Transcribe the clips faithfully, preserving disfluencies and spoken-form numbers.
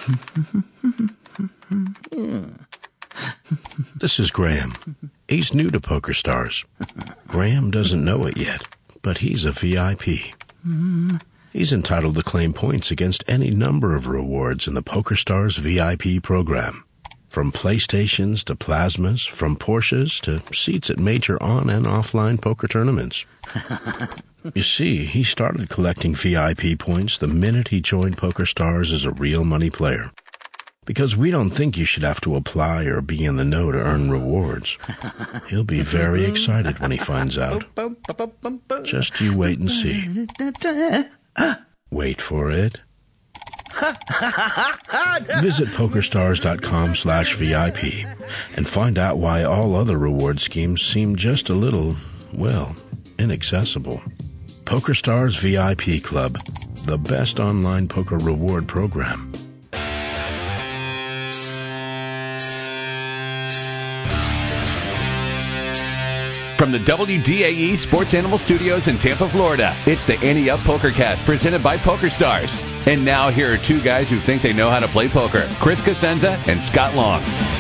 This is Graham. He's new to PokerStars. Graham doesn't know it yet, but he's a V I P. He's entitled to claim points against any number of rewards in the PokerStars V I P program. From PlayStations to plasmas, from Porsches to seats at major on- and offline poker tournaments. You see, he started collecting V I P points the minute he joined PokerStars as a real money player. Because we don't think you should have to apply or be in the know to earn rewards. He'll be very excited when he finds out. Just you wait and see. Wait for it. Visit PokerStars.com slash VIP and find out why all other reward schemes seem just a little, well, inaccessible. PokerStars V I P Club, the best online poker reward program. From the W D A E Sports Animal Studios in Tampa, Florida, it's the Ante Up PokerCast presented by PokerStars. And now here are two guys who think they know how to play poker, Chris Cosenza and Scott Long.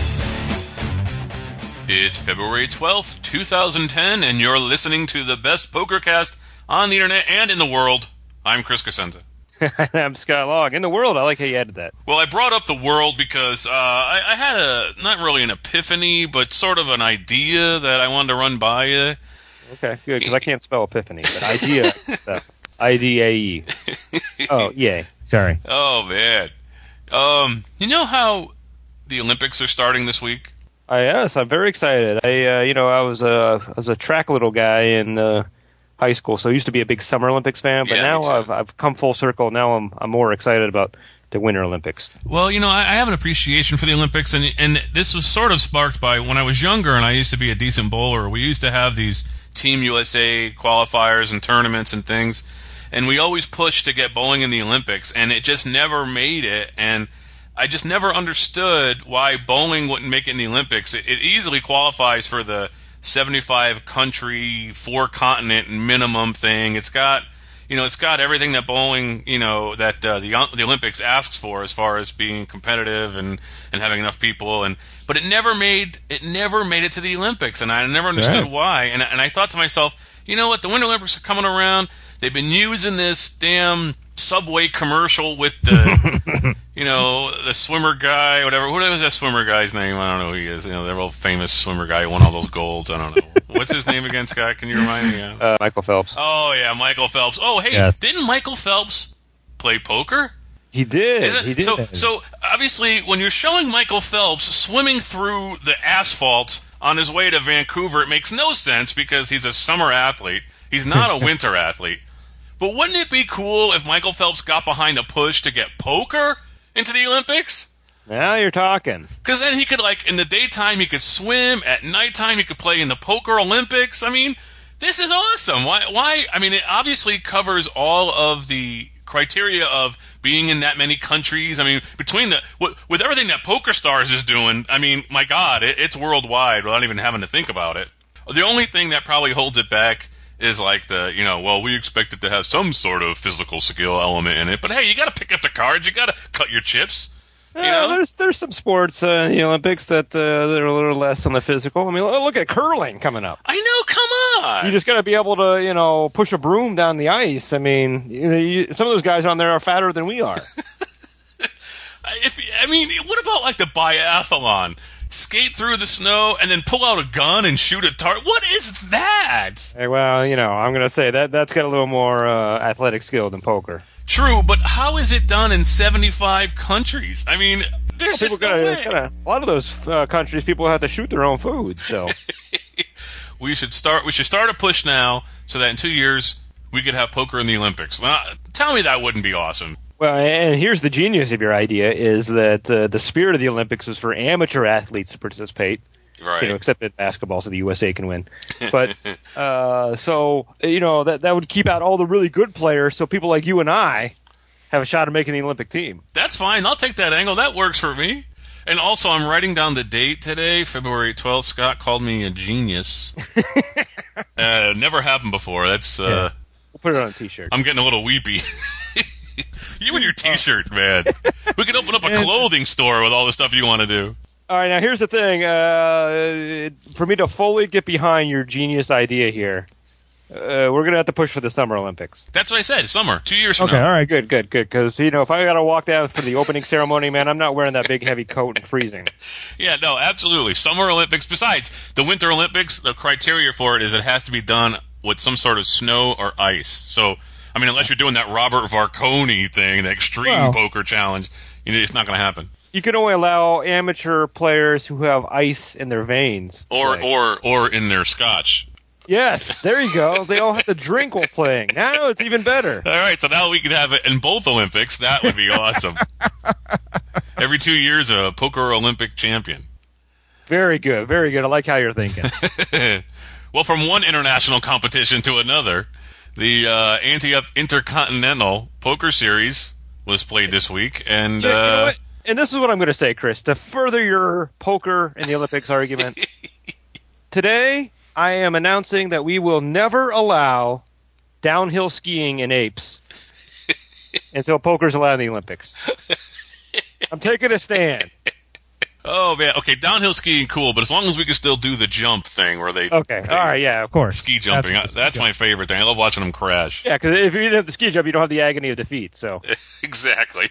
It's February twelfth, twenty ten, and you're listening to the best PokerCast on the internet and in the world. I'm Chris Cosenza. I'm Scott Long. In the world, I like how you added that. Well, I brought up the world because uh, I, I had a, not really an epiphany, but sort of an idea that I wanted to run by you. Okay, good, because I can't spell epiphany, but idea, I D A E. Oh, yay. Sorry. Oh, man. Um, you know how the Olympics are starting this week? Uh, yes, I'm very excited. I, uh, you know, I was a, I was a track little guy in uh, high school, so I used to be a big Summer Olympics fan, but yeah, now I've I've come full circle. Now I'm I'm more excited about the Winter Olympics. Well, you know, I, I have an appreciation for the Olympics, and and this was sort of sparked by when I was younger and I used to be a decent bowler. We used to have these Team U S A qualifiers and tournaments and things, and we always pushed to get bowling in the Olympics, and it just never made it, and I just never understood why bowling wouldn't make it in the Olympics. It, it easily qualifies for the seventy-five country, four continent minimum thing. It's got, you know, it's got everything that bowling, you know, that uh, the the Olympics asks for as far as being competitive and, and having enough people. And but it never made it never made it to the Olympics, and I never understood Sure. why. And and I thought to myself, you know what, the Winter Olympics are coming around. They've been using this damn Subway commercial with the, you know, the swimmer guy, whatever. What was that swimmer guy's name? I don't know who he is. You know, the real famous swimmer guy who won all those golds. I don't know. What's his name again, Scott? Can you remind me? Yeah. Uh, Michael Phelps. Oh, yeah, Michael Phelps. Oh, hey, Yes. didn't Michael Phelps play poker? He did. Is it? He did. So, so obviously, when you're showing Michael Phelps swimming through the asphalt on his way to Vancouver, it makes no sense because he's a summer athlete. He's not a winter athlete. But wouldn't it be cool if Michael Phelps got behind a push to get poker into the Olympics? Now you're talking. Because then he could, like, in the daytime, he could swim. At nighttime, he could play in the Poker Olympics. I mean, this is awesome. Why? Why? I mean, it obviously covers all of the criteria of being in that many countries. I mean, between the with, with everything that PokerStars is doing, I mean, my God, it, it's worldwide without even having to think about it. The only thing that probably holds it back is like the, you know, well, we expect it to have some sort of physical skill element in it, but hey, you got to pick up the cards, you got to cut your chips. You Yeah, know? there's there's some sports uh, in the Olympics that uh, that are a little less on the physical. I mean, look at curling coming up. I know, come on. You just got to be able to, you know, push a broom down the ice. I mean, you know, you, some of those guys on there are fatter than we are. if I mean, what about like the biathlon? Skate through the snow and then pull out a gun and shoot a target. What is that? Hey, well, you know, I'm going to say that that's got a little more uh, athletic skill than poker. True, but how is it done in seventy-five countries? I mean, there's Well, just people no gotta, way. gotta, a lot of those uh, countries, people have to shoot their own food. So we should start. We should start a push now, so that in two years we could have poker in the Olympics. Now, tell me that wouldn't be awesome. Well, and here's the genius of your idea is that uh, the spirit of the Olympics is for amateur athletes to participate. Right. You know, except in basketball, so the U S A can win. But uh, so you know that that would keep out all the really good players, so people like you and I have a shot of making the Olympic team. That's fine. I'll take that angle. That works for me. And also, I'm writing down the date today, February twelfth. Scott called me a genius. uh, never happened before. That's uh, Yeah. We'll put it on a T-shirt. I'm getting a little weepy. You and your T-shirt, man. We could open up a clothing store with all the stuff you want to do. All right, now here's the thing. Uh, for me to fully get behind your genius idea here, uh, we're going to have to push for the Summer Olympics. That's what I said. Summer, two years from okay, now. all right, good, good, good. Because, you know, if I got to walk down for the opening ceremony, man, I'm not wearing that big, heavy coat and freezing. Yeah, no, absolutely. Summer Olympics. Besides, the Winter Olympics, the criteria for it is it has to be done with some sort of snow or ice. So, I mean, unless you're doing that Robert Varconi thing, the extreme well, poker challenge, you know, it's not going to happen. You can only allow amateur players who have ice in their veins. Or, play. or, or in their scotch. Yes, there you go. They all have to drink while playing. Now it's even better. All right, so now we could have it in both Olympics. That would be awesome. Every two years, a poker Olympic champion. Very good, very good. I like how you're thinking. Well, from one international competition to another, the uh, Anti-Up Intercontinental Poker Series was played this week, and Yeah, you know uh, what? And this is what I'm going to say, Chris, to further your poker in the Olympics argument. Today, I am announcing that we will never allow downhill skiing in apes until poker's allowed in the Olympics. I'm taking a stand. oh man, okay, downhill skiing cool, but as long as we can still do the jump thing where they Okay, they all right, yeah, of course. ski jumping, That's- that's, my favorite thing. I love watching them crash. Yeah, because if you didn't have the ski jump, you don't have the agony of defeat. So, Exactly.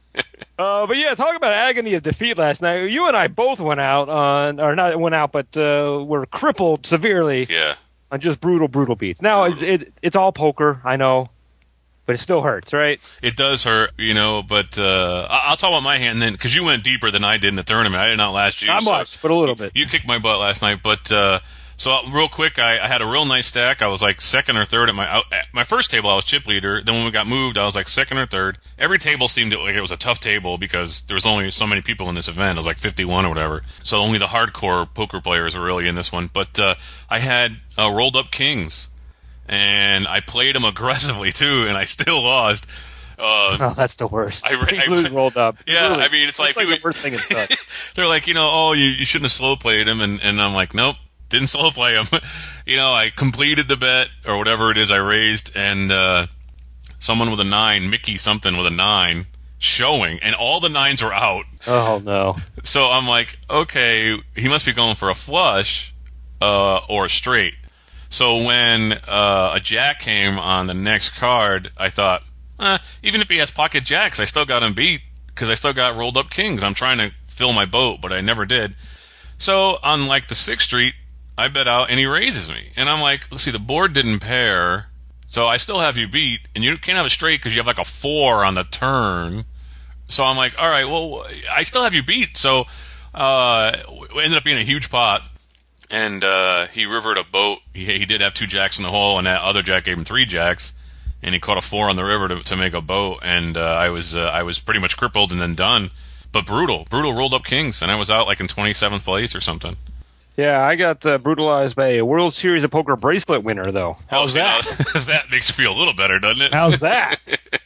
uh, but yeah, talk about agony of defeat last night. You and I both went out on, or not went out, but uh, were crippled severely Yeah. on just brutal, brutal beats. Now it's it, it's all poker, I know, but it still hurts, right? It does hurt, you know, but uh, I- I'll talk about my hand then, because you went deeper than I did in the tournament. I did not last year. Not so much, but a little bit. You kicked my butt last night, but uh, so real quick, I, I had a real nice stack. I was like second or third at my out, at my first table. I was chip leader. Then when we got moved, I was like second or third. Every table seemed like it was a tough table because there was only so many people in this event. It was like fifty-one or whatever. So only the hardcore poker players were really in this one. But uh, I had uh, rolled up kings, and I played them aggressively too, and I still lost. Uh, Oh, that's the worst. I- Things I- lose rolled up. Yeah, Really, I mean, it's like, like people- the worst thing in such. They're like, you know, oh, you, you shouldn't have slow played him, and, and I'm like, nope, didn't slow play him. You know, I completed the bet or whatever it is I raised, and uh, someone with a nine, Mickey something with a nine, showing, and all the nines were out. Oh no. So I'm like, okay, he must be going for a flush uh, or a straight. So when uh, a jack came on the next card, I thought, eh, even if he has pocket jacks, I still got him beat because I still got rolled up kings. I'm trying to fill my boat, but I never did. So on like the sixth street, I bet out and he raises me. And I'm like, let's see, the board didn't pair, so I still have you beat, and you can't have a straight because you have like a four on the turn. So I'm like, all right, well, I still have you beat. So uh, it ended up being a huge pot. And uh, he rivered a boat. He, he did have two jacks in the hole, and that other jack gave him three jacks. And he caught a four on the river to, to make a boat. And uh, I was uh, I was pretty much crippled and then done. But brutal, brutal rolled up kings, and I was out like in twenty-seventh place or something. Yeah, I got uh, brutalized by a World Series of Poker bracelet winner, though. How's Oh, that? see, now, that makes you feel a little better, doesn't it? How's that?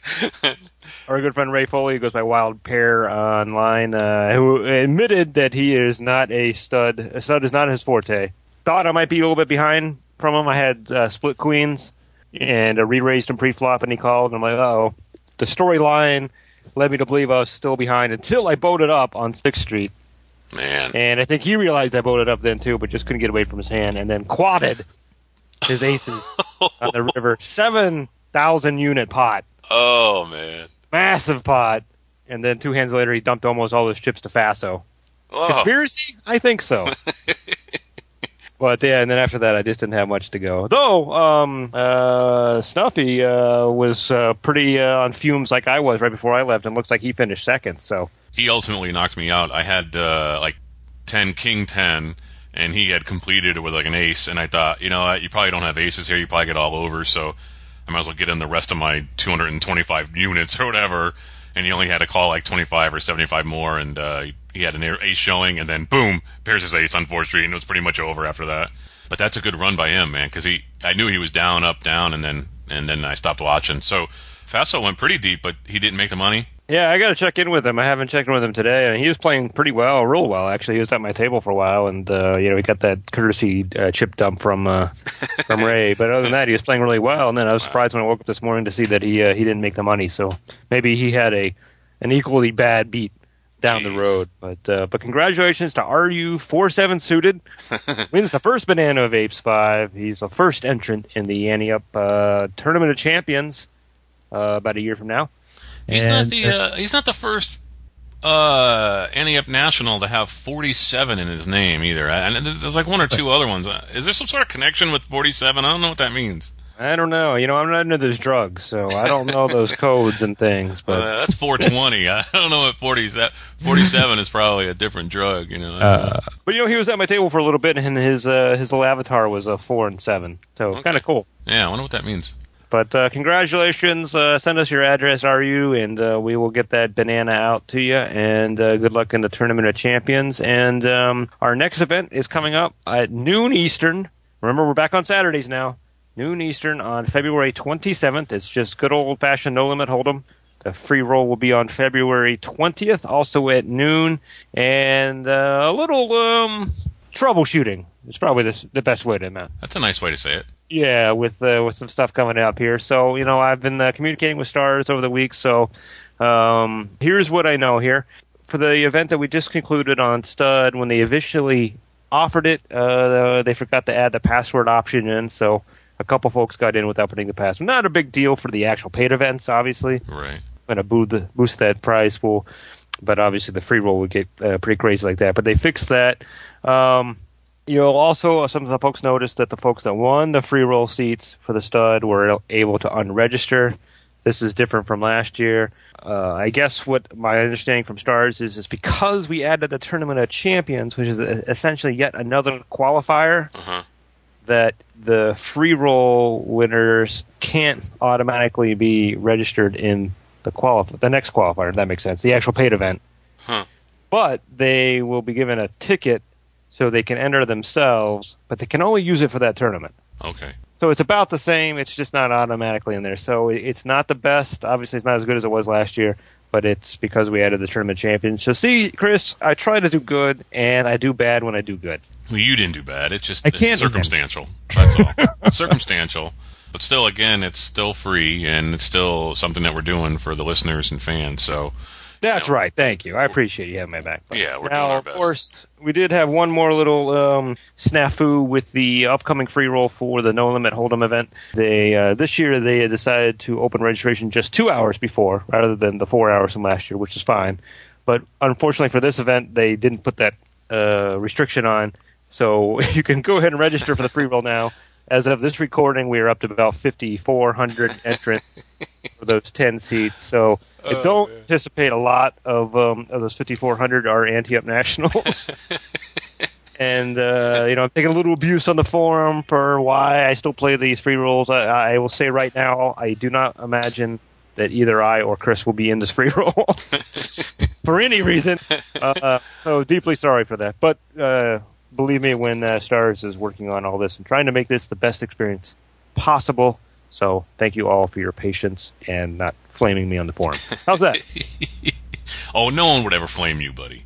Our good friend Ray Foley, who goes by Wild Pear online, uh, who admitted that he is not a stud. A stud is not his forte. Thought I might be a little bit behind from him. I had uh, split queens and uh, re-raised him pre-flop, and he called, and I'm like, uh-oh. The storyline led me to believe I was still behind until I boated up on sixth street. Man. And I think he realized I boated up then, too, but just couldn't get away from his hand, and then quadded his aces on the river. seven thousand unit pot. Oh, man. Massive pot. And then two hands later, he dumped almost all his chips to Faso. Oh. Conspiracy? I think so. But yeah, and then after that, I just didn't have much to go. Though, um, uh, Snuffy uh, was uh, pretty uh, on fumes like I was right before I left, and looks like he finished second, so... He ultimately knocked me out. I had uh, like ten, king ten, and he had completed it with like an ace. And I thought, you know what, you probably don't have aces here. You probably get all over. So I might as well get in the rest of my two hundred twenty-five units or whatever. And he only had to call like twenty-five or seventy-five more. And uh, he had an ace showing, and then boom, pairs his ace on fourth street, and it was pretty much over after that. But that's a good run by him, man, because he I knew he was down, up, down, and then and then I stopped watching. So Faso went pretty deep, but he didn't make the money. Yeah, I got to check in with him. I haven't checked in with him today. I mean, he was playing pretty well, real well, actually. He was at my table for a while, and uh, you know, he got that courtesy uh, chip dump from uh, from Ray. But other than that, he was playing really well. And then I was surprised when I woke up this morning to see that he uh, he didn't make the money. So maybe he had a an equally bad beat down Jeez. the road. But uh, but congratulations to R U forty-seven Suited. Wins the first Banana of Apes five. He's the first entrant in the Ante Up uh, Tournament of Champions uh, about a year from now. He's And, not the uh, he's not the first uh, Ante Up National to have forty-seven in his name either. And there's like one or two other ones. Is there some sort of connection with forty-seven? I don't know what that means. I don't know. You know, I'm not into those drugs, so I don't know those codes and things. But Uh, that's four twenty. I don't know what forty-seven, forty-seven is probably a different drug. You know. uh, but you know, he was at my table for a little bit, and his uh, his little avatar was a four and seven, so Okay. kind of cool. Yeah, I wonder what that means. But uh, congratulations. Uh, send us your address, R U, and uh, we will get that banana out to you. And uh, good luck in the Tournament of Champions. And um, our next event is coming up at noon Eastern. Remember, we're back on Saturdays now. Noon Eastern on February twenty-seventh. It's just good old-fashioned no-limit hold'em. The free roll will be on February twentieth, also at noon. And uh, a little um, troubleshooting. It's probably the, the best way to man. That's a nice way to say it. Yeah, with uh, with some stuff coming up here. So, you know, I've been uh, communicating with Stars over the week. So um, here's what I know here. For the event that we just concluded on Stud, when they initially offered it, uh, they forgot to add the password option in. So a couple folks got in without putting the password. Not a big deal for the actual paid events, obviously. Right. Going to boost, the, boost that prize pool. But obviously the free roll would get uh, pretty crazy like that. But they fixed that. Um, You'll also, some of the folks noticed that the folks that won the free roll seats for the Stud were able to unregister. This is different from last year. Uh, I guess what my understanding from Stars is, is because we added the Tournament of Champions, which is essentially yet another qualifier, Uh-huh. that the free roll winners can't automatically be registered in the qualif- the next qualifier, if that makes sense, the actual paid event. Huh. But they will be given a ticket so they can enter themselves, but they can only use it for that tournament. Okay. So it's about the same. It's just not automatically in there. So it's not the best. Obviously, it's not as good as it was last year, but it's because we added the tournament champion. So see, Chris, I try to do good, and I do bad when I do good. Well, you didn't do bad. It's just I it's can't do circumstantial. That's all. Circumstantial. But still, again, it's still free, and it's still something that we're doing for the listeners and fans. So That's you know, right. Thank you. I appreciate you having my back. But Yeah, we're now, doing our best. Of course, we did have one more little um, snafu with the upcoming free roll for the No Limit Hold'em event. They uh, this year they had decided to open registration just two hours before, rather than the four hours from last year, which is fine. But unfortunately for this event, they didn't put that uh, restriction on, so you can go ahead and register for the free roll now. As of this recording, we are up to about fifty-four hundred entrants for those ten seats. So I Oh, don't man. anticipate a lot of um, of those fifty-four hundred are Ante-Up Nationals. And, uh, you know, I'm taking a little abuse on the forum for why I still play these free rolls. I, I will say right now, I do not imagine that either I or Chris will be in this free roll for any reason. Uh, so deeply sorry for that. But uh, believe me, when uh, Stars is working on all this and trying to make this the best experience possible. So thank you all for your patience and not flaming me on the forum. How's that? Oh, no one would ever flame you, buddy.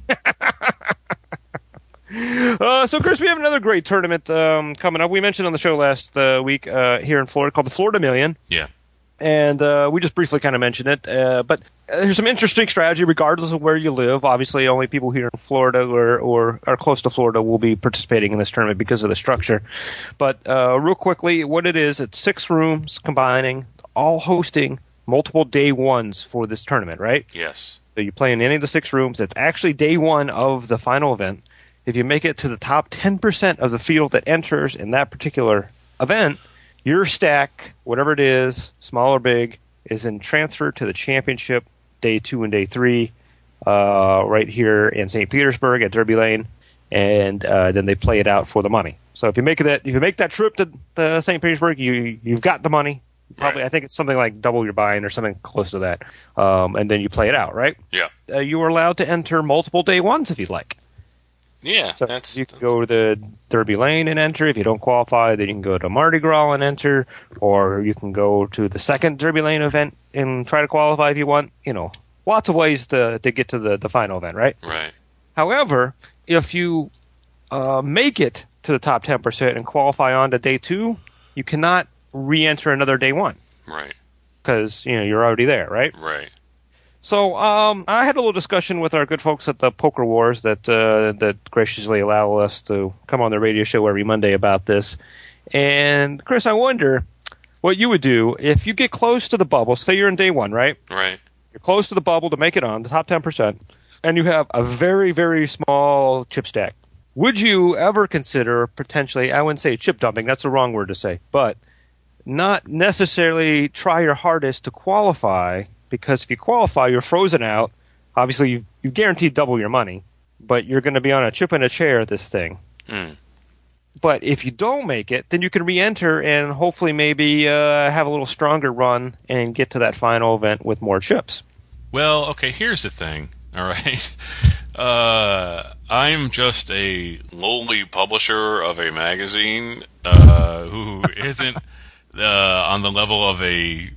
Uh, so, Chris, we have another great tournament um, coming up. We mentioned on the show last uh, week uh, here in Florida called the Florida Million. Yeah. And uh, we just briefly kind of mentioned it. Uh, but uh, there's some interesting strategy regardless of where you live. Obviously, only people here in Florida or, or are close to Florida will be participating in this tournament because of the structure. But uh, real quickly, what it is, it's six rooms combining, all hosting multiple day ones for this tournament, right? Yes. So you play in any of the six rooms. It's actually day one of the final event. If you make it to the top ten percent of the field that enters in that particular event, your stack, whatever it is, small or big, is then transferred to the championship day two and day three uh, right here in Saint Petersburg at Derby Lane, and uh, then they play it out for the money. So if you make that, if you make that trip to, to Saint Petersburg, you you've got the money. Probably, Right. I think it's something like double your buy-in or something close to that, um, and then you play it out, right? Yeah. Uh, you are allowed to enter multiple day ones if you'd like. Yeah. So that's you can that's- go to Derby Lane and enter. If you don't qualify, then you can go to Mardi Gras and enter, or you can go to the second Derby Lane event and try to qualify if you want. You know, lots of ways to to get to the, the final event, right? Right. However, if you uh, make it to the top ten percent and qualify on to day two, you cannot re-enter another day one. Right. Because, you know, you're already there, right? Right. So um, I had a little discussion with our good folks at the Poker Wars that uh, that graciously allow us to come on the radio show every Monday about this. And, Chris, I wonder what you would do if you get close to the bubble. Say you're in day one, right? Right. You're close to the bubble to make it on, the top ten percent, and you have a very, very small chip stack. Would you ever consider potentially, I wouldn't say chip dumping, that's the wrong word to say, but not necessarily try your hardest to qualify, because if you qualify, you're frozen out. Obviously, you you guaranteed double your money, but you're going to be on a chip and a chair at this thing. Mm. But if you don't make it, then you can re-enter and hopefully maybe uh, have a little stronger run and get to that final event with more chips. Well, okay, here's the thing, all right? Uh, I'm just a lowly publisher of a magazine uh, who isn't uh, on the level of a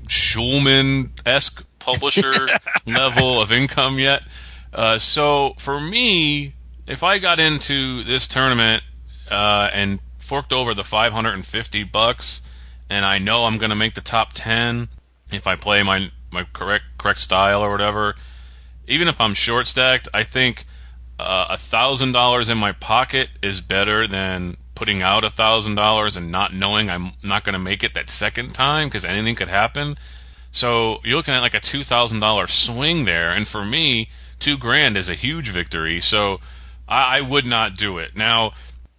Schulman-esque publisher level of income yet. Uh, so for me, if I got into this tournament uh, and forked over the five hundred fifty bucks, and I know I'm going to make the top ten if I play my my correct correct style or whatever, even if I'm short stacked, I think uh, a thousand dollars in my pocket is better than putting out a thousand dollars and not knowing I'm not going to make it that second time, because anything could happen. So you're looking at like a two thousand dollar swing there, and for me, two grand is a huge victory. So I, I would not do it. Now,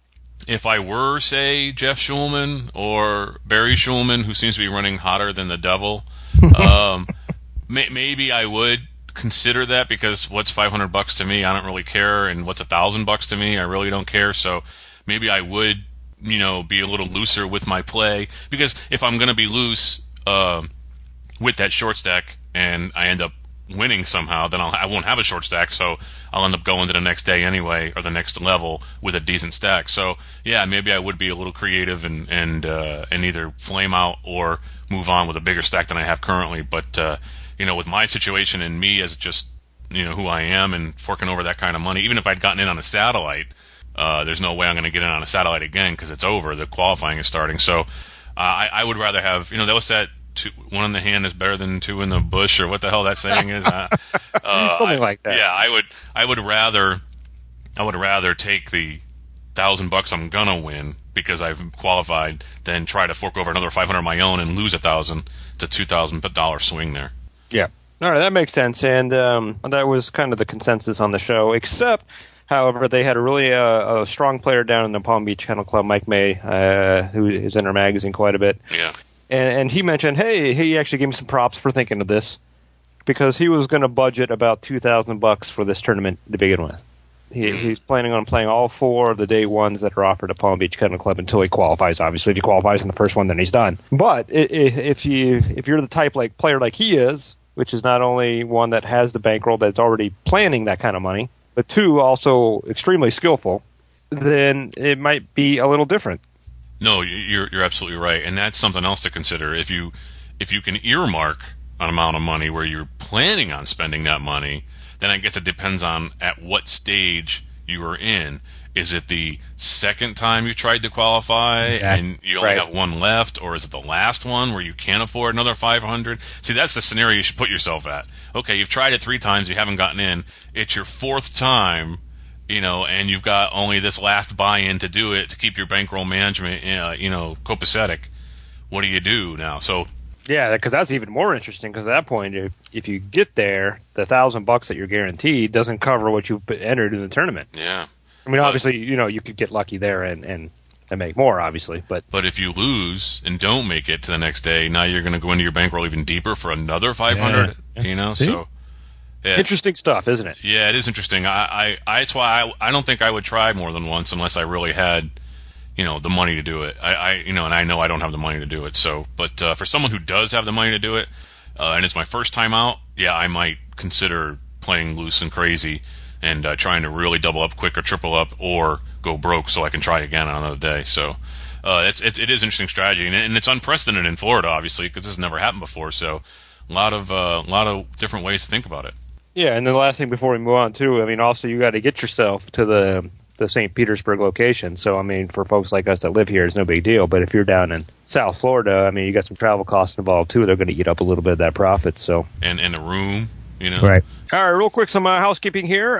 if I were, say, Jeff Schulman or Barry Schulman, who seems to be running hotter than the devil, um, may, maybe I would consider that, because what's five hundred bucks to me? I don't really care, and what's a thousand bucks to me? I really don't care. So maybe I would, you know, be a little looser with my play, because if I'm going to be loose uh, with that short stack and I end up winning somehow, then I'll, I won't have a short stack, so I'll end up going to the next day anyway, or the next level with a decent stack. So yeah, maybe I would be a little creative and and uh, and either flame out or move on with a bigger stack than I have currently. But uh, you know, with my situation and me as just, you know, who I am and forking over that kind of money, even if I'd gotten in on a satellite, uh, there's no way I'm going to get in on a satellite again, because it's over. The qualifying is starting. So uh, I, I would rather have, you know, that was that. Two, one in the hand is better than two in the bush, or what the hell that saying is. Uh, uh, Something I, like that. Yeah, I would. I would rather. I would rather take the thousand bucks I'm gonna win because I've qualified than try to fork over another five hundred of my own and lose a thousand to two thousand dollar swing there. Yeah. All right, that makes sense, and um, that was kind of the consensus on the show. Except, however, they had a really uh, a strong player down in the Palm Beach Kennel Club, Mike May, uh, who is in our magazine quite a bit. Yeah. And, and he mentioned, hey, he actually gave me some props for thinking of this, because he was going to budget about two thousand bucks for this tournament to begin with. He, mm-hmm. He's planning on playing all four of the day ones that are offered at Palm Beach Kennel Club until he qualifies. Obviously, if he qualifies in the first one, then he's done. But if you if you're the type like player like he is, which is not only one that has the bankroll that's already planning that kind of money, but two, also extremely skillful, then it might be a little different. No, you're you're absolutely right, and that's something else to consider. If you if you can earmark an amount of money where you're planning on spending that money, then I guess it depends on at what stage you are in. Is it the second time you tried to qualify exactly. and you only right. have one left, or is it the last one where you can't afford another five hundred? See, that's the scenario you should put yourself at. Okay, you've tried it three times, you haven't gotten in. It's your fourth time. You know, and you've got only this last buy-in to do it to keep your bankroll management, uh, you know, copacetic. What do you do now? So, yeah, because that's even more interesting. Because at that point, if if you get there, the thousand bucks that you're guaranteed doesn't cover what you've entered in the tournament. Yeah, I mean, but, obviously, you know, you could get lucky there and, and, and make more, obviously. But but if you lose and don't make it to the next day, now you're going to go into your bankroll even deeper for another five hundred. Yeah. You know, See? so. Yeah. Interesting stuff, isn't it? Yeah, it is interesting. I, I, I that's why I, I don't think I would try more than once unless I really had, you know, the money to do it. I, I you know, and I know I don't have the money to do it. So, but uh, for someone who does have the money to do it, uh, and it's my first time out, yeah, I might consider playing loose and crazy and uh, trying to really double up quick or triple up, or go broke so I can try again on another day. So, uh, it's, it's it is interesting strategy, and, and it's unprecedented in Florida, obviously, because this has never happened before. So. a lot of uh, lot of different ways to think about it. Yeah, and then the last thing before we move on, too, I mean, also you got to get yourself to the the Saint Petersburg location. So, I mean, for folks like us that live here, it's no big deal. But if you're down in South Florida, I mean, you got some travel costs involved, too. They're going to eat up a little bit of that profit. So, And and the room, you know. Right. All right, real quick, some uh, housekeeping here.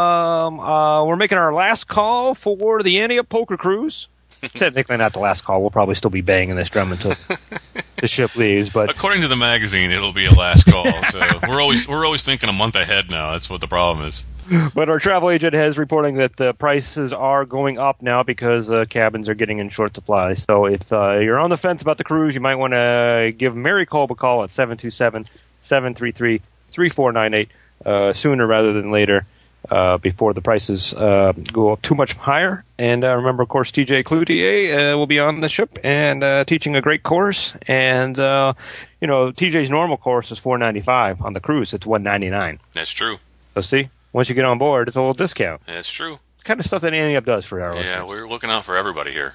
Um, uh, we're making our last call for the Ante Up Poker Cruise. Technically not the last call. We'll probably still be banging this drum until the ship leaves. But according to the magazine, it'll be a last call. So we're always we're always thinking a month ahead now. That's what the problem is. But our travel agent has reporting that the prices are going up now because uh, cabins are getting in short supply. So if uh, you're on the fence about the cruise, you might want to give Mary Kolb a call at seven two seven, seven three three, three four nine eight uh, sooner rather than later. Uh, before the prices uh, go up too much higher. And uh, remember, of course, T J Cloutier uh, will be on the ship and uh, teaching a great course. And, uh, you know, T J's normal course is four ninety-five. On the cruise, it's one ninety-nine. That's true. So, see, once you get on board, it's a little discount. That's true. Kind of stuff that Ante Up does for our listeners. Yeah, we're looking out for everybody here.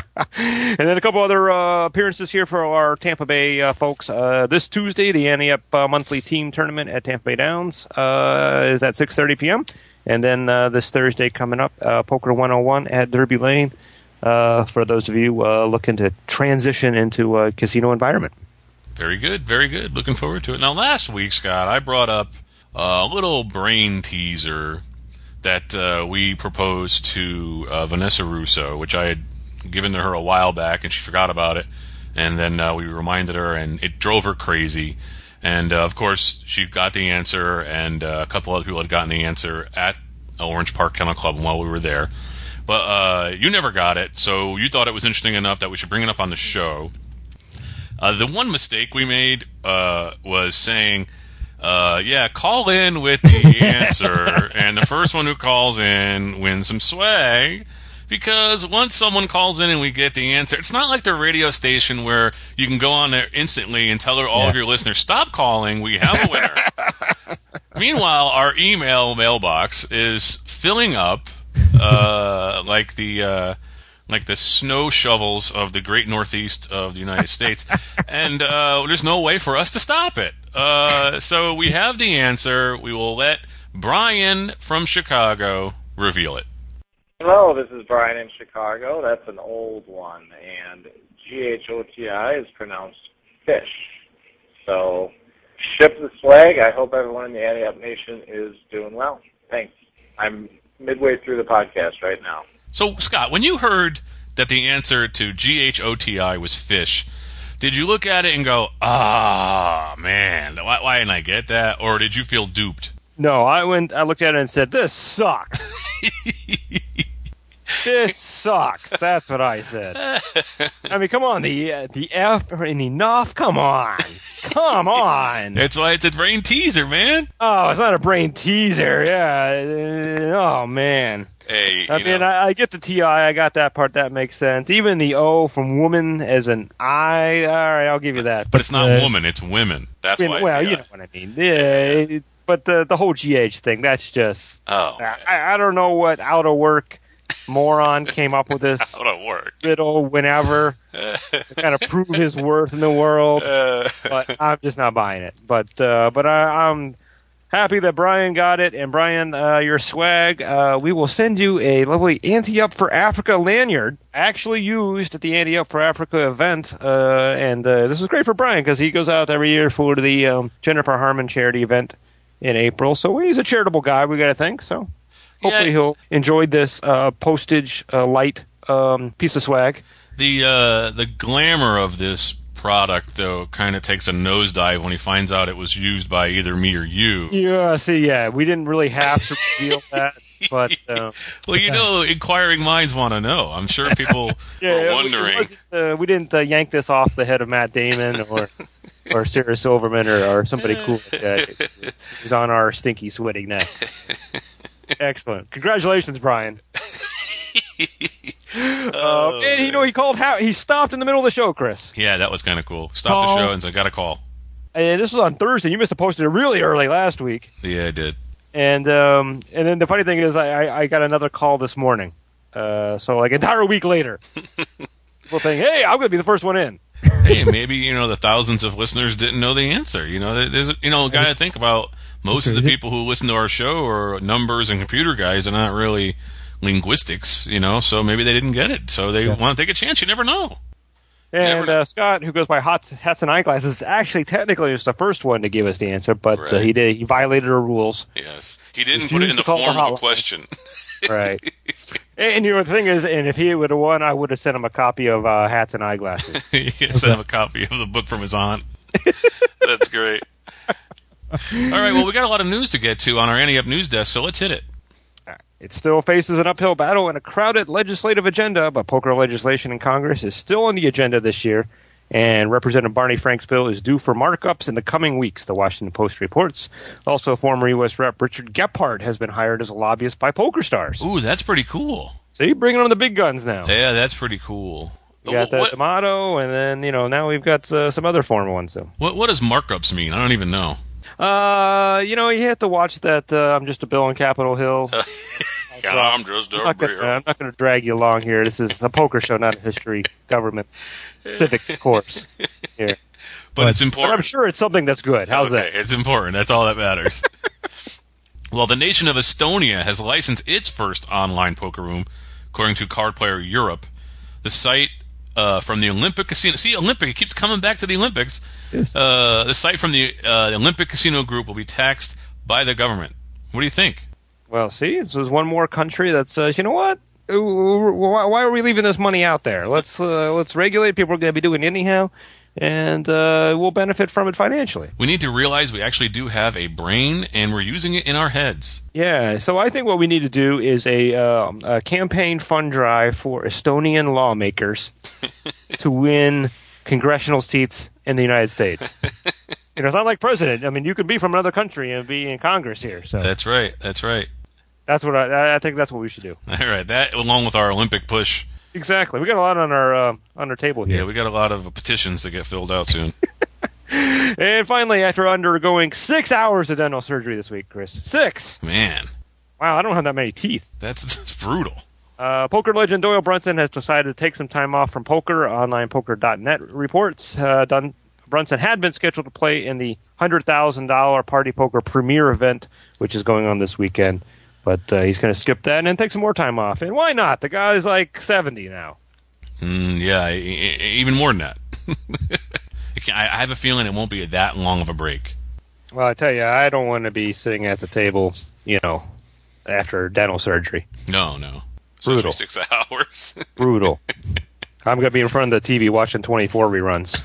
And then a couple other uh, appearances here for our Tampa Bay uh, folks. Uh, this Tuesday, the Ante Up uh, monthly team tournament at Tampa Bay Downs uh, is at six thirty p.m. And then uh, this Thursday coming up, uh, Poker one oh one at Derby Lane uh, for those of you uh, looking to transition into a casino environment. Very good, very good. Looking forward to it. Now, last week, Scott, I brought up a little brain teaser that uh, we proposed to uh, Vanessa Russo, which I had given to her a while back, and she forgot about it. And then uh, we reminded her, and it drove her crazy. And, uh, of course, she got the answer, and uh, a couple other people had gotten the answer at Orange Park Kennel Club while we were there. But uh, you never got it, so you thought it was interesting enough that we should bring it up on the show. Uh, the one mistake we made uh, was saying, uh, yeah, call in with the answer, and the first one who calls in wins some swag. Because once someone calls in and we get the answer, it's not like the radio station where you can go on there instantly and tell all yeah. of your listeners, stop calling, we have a winner. Meanwhile, our email mailbox is filling up uh, like the uh, like the snow shovels of the great Northeast of the United States, and uh, there's no way for us to stop it. Uh, so we have the answer. We will let Brian from Chicago reveal it. Hello, this is Brian in Chicago. That's an old one, and G H O T I is pronounced fish. So, ship the swag. I hope everyone in the Ante Up Nation is doing well. Thanks. I'm midway through the podcast right now. So, Scott, when you heard that the answer to G H O T I was fish, did you look at it and go, ah, man, why, why didn't I get that? Or did you feel duped? No, I went. I looked at it and said, this sucks. This sucks. That's what I said. I mean, come on, the uh, the F and enough. Come on, come on. That's why it's a brain teaser, man. Oh, it's not a brain teaser. Yeah. Oh man. Hey, I mean, I, I get the T I. I got that part. That makes sense. Even the O from woman as an I. All right, I'll give you that. But, but it's not uh, woman. It's women. That's I mean, why. Well, it's you know what I mean. Yeah. It, but the the whole G H thing. That's just. Oh. I, I don't know what out of work moron came up with this out of work riddle whenever to kind of prove his worth in the world. But I'm just not buying it. But uh, but I, I'm. happy that Brian got it, and Brian, uh, your swag, uh, we will send you a lovely Ante Up for Africa lanyard, actually used at the Ante Up for Africa event, uh, and uh, this is great for Brian because he goes out every year for the um, Jennifer Harmon charity event in April, so he's a charitable guy, we got to think, so hopefully yeah. he'll enjoy this uh, postage uh, light um, piece of swag. The uh, the glamour of this product, though, kind of takes a nosedive when he finds out it was used by either me or you. Yeah, see, yeah, we didn't really have to reveal that, but... Uh, well, you know, inquiring minds want to know. I'm sure people yeah, were wondering. Uh, we didn't uh, yank this off the head of Matt Damon or or Sarah Silverman or, or somebody cool like that. It was on our stinky, sweaty necks. Excellent. Congratulations, Brian. Oh, uh, and you know, he called. How he stopped in the middle of the show, Chris. Yeah, that was kind of cool. Stopped Call. the show and said, "Got a call." And this was on Thursday. You must have posted it really early last week. Yeah, I did. And um, and then the funny thing is, I, I, I got another call this morning. Uh, so like an entire week later, people saying, "Hey, I'm going to be the first one in." hey, maybe, you know, the thousands of listeners didn't know the answer. You know, there's, you know, got to think about most of the people who listen to our show are numbers and computer guys and not really linguistics, you know, so maybe they didn't get it. So they yeah. want to take a chance. You never know. And uh, Scott, who goes by Hats, Hats and Eyeglasses, actually technically was the first one to give us the answer, but right. uh, he did he violated our rules. Yes, he didn't put it in the form of a question. Right. And you know the thing is, and if he would have won, I would have sent him a copy of uh, Hats and Eyeglasses. You sent him a copy of the book from his aunt. That's great. All right, well, we got a lot of news to get to on our Ante Up News Desk, so let's hit it. It still faces an uphill battle and a crowded legislative agenda, but poker legislation in Congress is still on the agenda this year, and Representative Barney Frank's bill is due for markups in the coming weeks, the Washington Post reports. Also, former U S Rep Richard Gephardt has been hired as a lobbyist by PokerStars. Ooh, that's pretty cool. So you're bringing on the big guns now. Yeah, that's pretty cool. You got the, the motto, and then, you know, now we've got uh, some other formal ones. So. What, what does markups mean? I don't even know. Uh, you know, you have to watch that uh, I'm Just a Bill on Capitol Hill. Yeah, I'm just a I'm bill. I'm not going to drag you along here. This is a poker show, not a history, government, civics course here. But, but it's important. But I'm sure it's something that's good. How's okay, that? It's important. That's all that matters. Well, the nation of Estonia has licensed its first online poker room, according to Card Player Europe. The site uh, from the Olympic Casino... See, Olympic, it keeps coming back to the Olympics. Yes. Uh, the site from the, uh, the Olympic Casino Group will be taxed by the government. What do you think? Well, see, so there's one more country that says, you know what? Why are we leaving this money out there? Let's uh, let's regulate. People are going to be doing it anyhow, and uh, we'll benefit from it financially. We need to realize we actually do have a brain, and we're using it in our heads. Yeah, so I think what we need to do is a, um, a campaign fund drive for Estonian lawmakers to win congressional seats in the United States. You know, it's not like president. I mean, you could be from another country and be in Congress here. So that's right. That's right. That's what I, I think. That's what we should do. All right, that along with our Olympic push. Exactly. We got a lot on our uh, on our table here. Yeah, we got a lot of petitions to get filled out soon. And finally, after undergoing six hours of dental surgery this week, Chris, six. Man. Wow, I don't have that many teeth. That's, that's brutal. Uh, poker legend Doyle Brunson has decided to take some time off from poker. Online Poker dot net reports uh, done. Brunson had been scheduled to play in the one hundred thousand dollars Party Poker Premier event, which is going on this weekend. But uh, he's going to skip that and then take some more time off. And why not? The guy's like seventy now. Mm, yeah, even more than that. I have a feeling it won't be that long of a break. Well, I tell you, I don't want to be sitting at the table, you know, after dental surgery. No, no. Brutal. Six hours. Brutal. I'm going to be in front of the T V watching twenty-four reruns.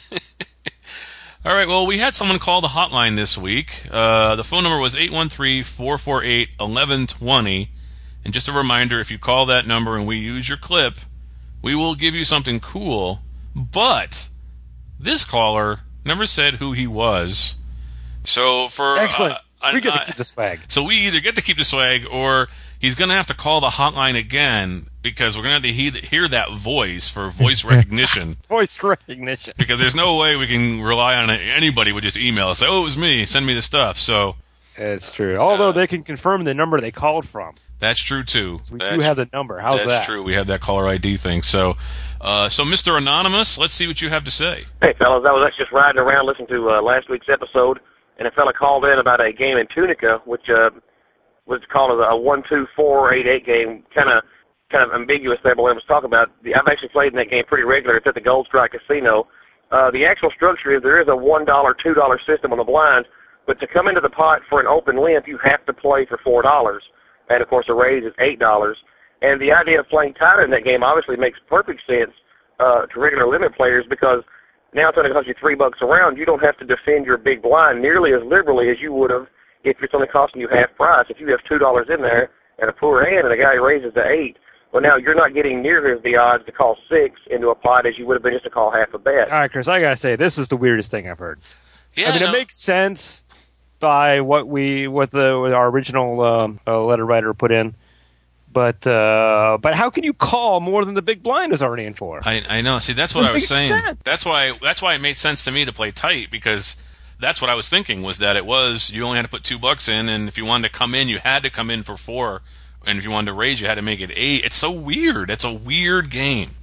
All right, well, we had someone call the hotline this week. Uh, the phone number was eight one three, four four eight, one one two zero. And just a reminder, if you call that number and we use your clip, we will give you something cool. But this caller never said who he was. So for... Excellent. Uh, we get uh, to keep the swag. So we either get to keep the swag or he's going to have to call the hotline again because we're going to have to hear that voice for voice recognition. Voice recognition. Because there's no way we can rely on it. Anybody would just email us, say, oh, it was me, send me the stuff. So it's true. Although uh, they can confirm the number they called from. That's true, too. We that's, do have the number. How's that's that? That's true. We have that caller I D thing. So, uh, so Mister Anonymous, let's see what you have to say. Hey, fellas. I was actually just riding around listening to uh, last week's episode, and a fella called in about a game in Tunica, which uh, was called a one two four eight eight game, kind of kind of ambiguous there, but what I was talking about, I've actually played in that game pretty regular. It's at the Gold Strike Casino. Uh, the actual structure is there is a one dollar, two dollar system on the blinds, but to come into the pot for an open limp, you have to play for four dollars. And, of course, a raise is eight dollars. And the idea of playing tighter in that game obviously makes perfect sense uh, to regular limit players because now it's only cost you three bucks a round. You don't have to defend your big blind nearly as liberally as you would have if it's only costing you half price. If you have two dollars in there and a poor hand and a guy raises to eight, well, now you're not getting near as the odds to call six into a pot as you would have been just to call half a bet. All right, Chris, I got to say, this is the weirdest thing I've heard. Yeah, I mean, no. It makes sense by what we what the what our original um, uh, letter writer put in. But uh, but how can you call more than the big blind is already in for? I, I know. See, that's what I was saying. Sense. That's why that's why it made sense to me to play tight because that's what I was thinking was that it was you only had to put two bucks in, and if you wanted to come in, you had to come in for four, and if you wanted to raise, you had to make it eight. It's so weird. It's a weird game.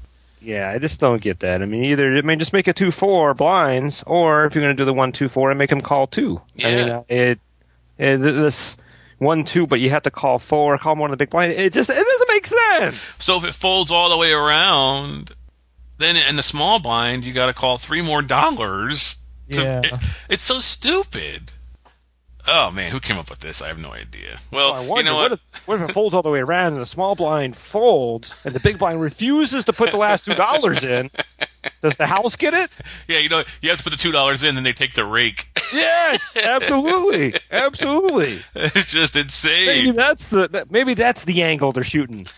Yeah, I just don't get that. I mean, either I mean, just make it two four blinds, or if you're going to do the one two four, and make them call two. Yeah. I mean, it, it this one two, but you have to call four, call more than the big blind. It just it doesn't make sense. So if it folds all the way around, then in the small blind you got to call three more dollars. To, Yeah. it, it's so stupid. Oh man, who came up with this? I have no idea. Well, Oh, I wonder, you know what? what? If, what if it folds all the way around and the small blind folds and the big blind refuses to put the last two dollars in? Does the house get it? Yeah, you know, you have to put the two dollars in, then they take the rake. Yes, absolutely, absolutely. It's just Maybe insane. that's the that- maybe that's the angle they're shooting.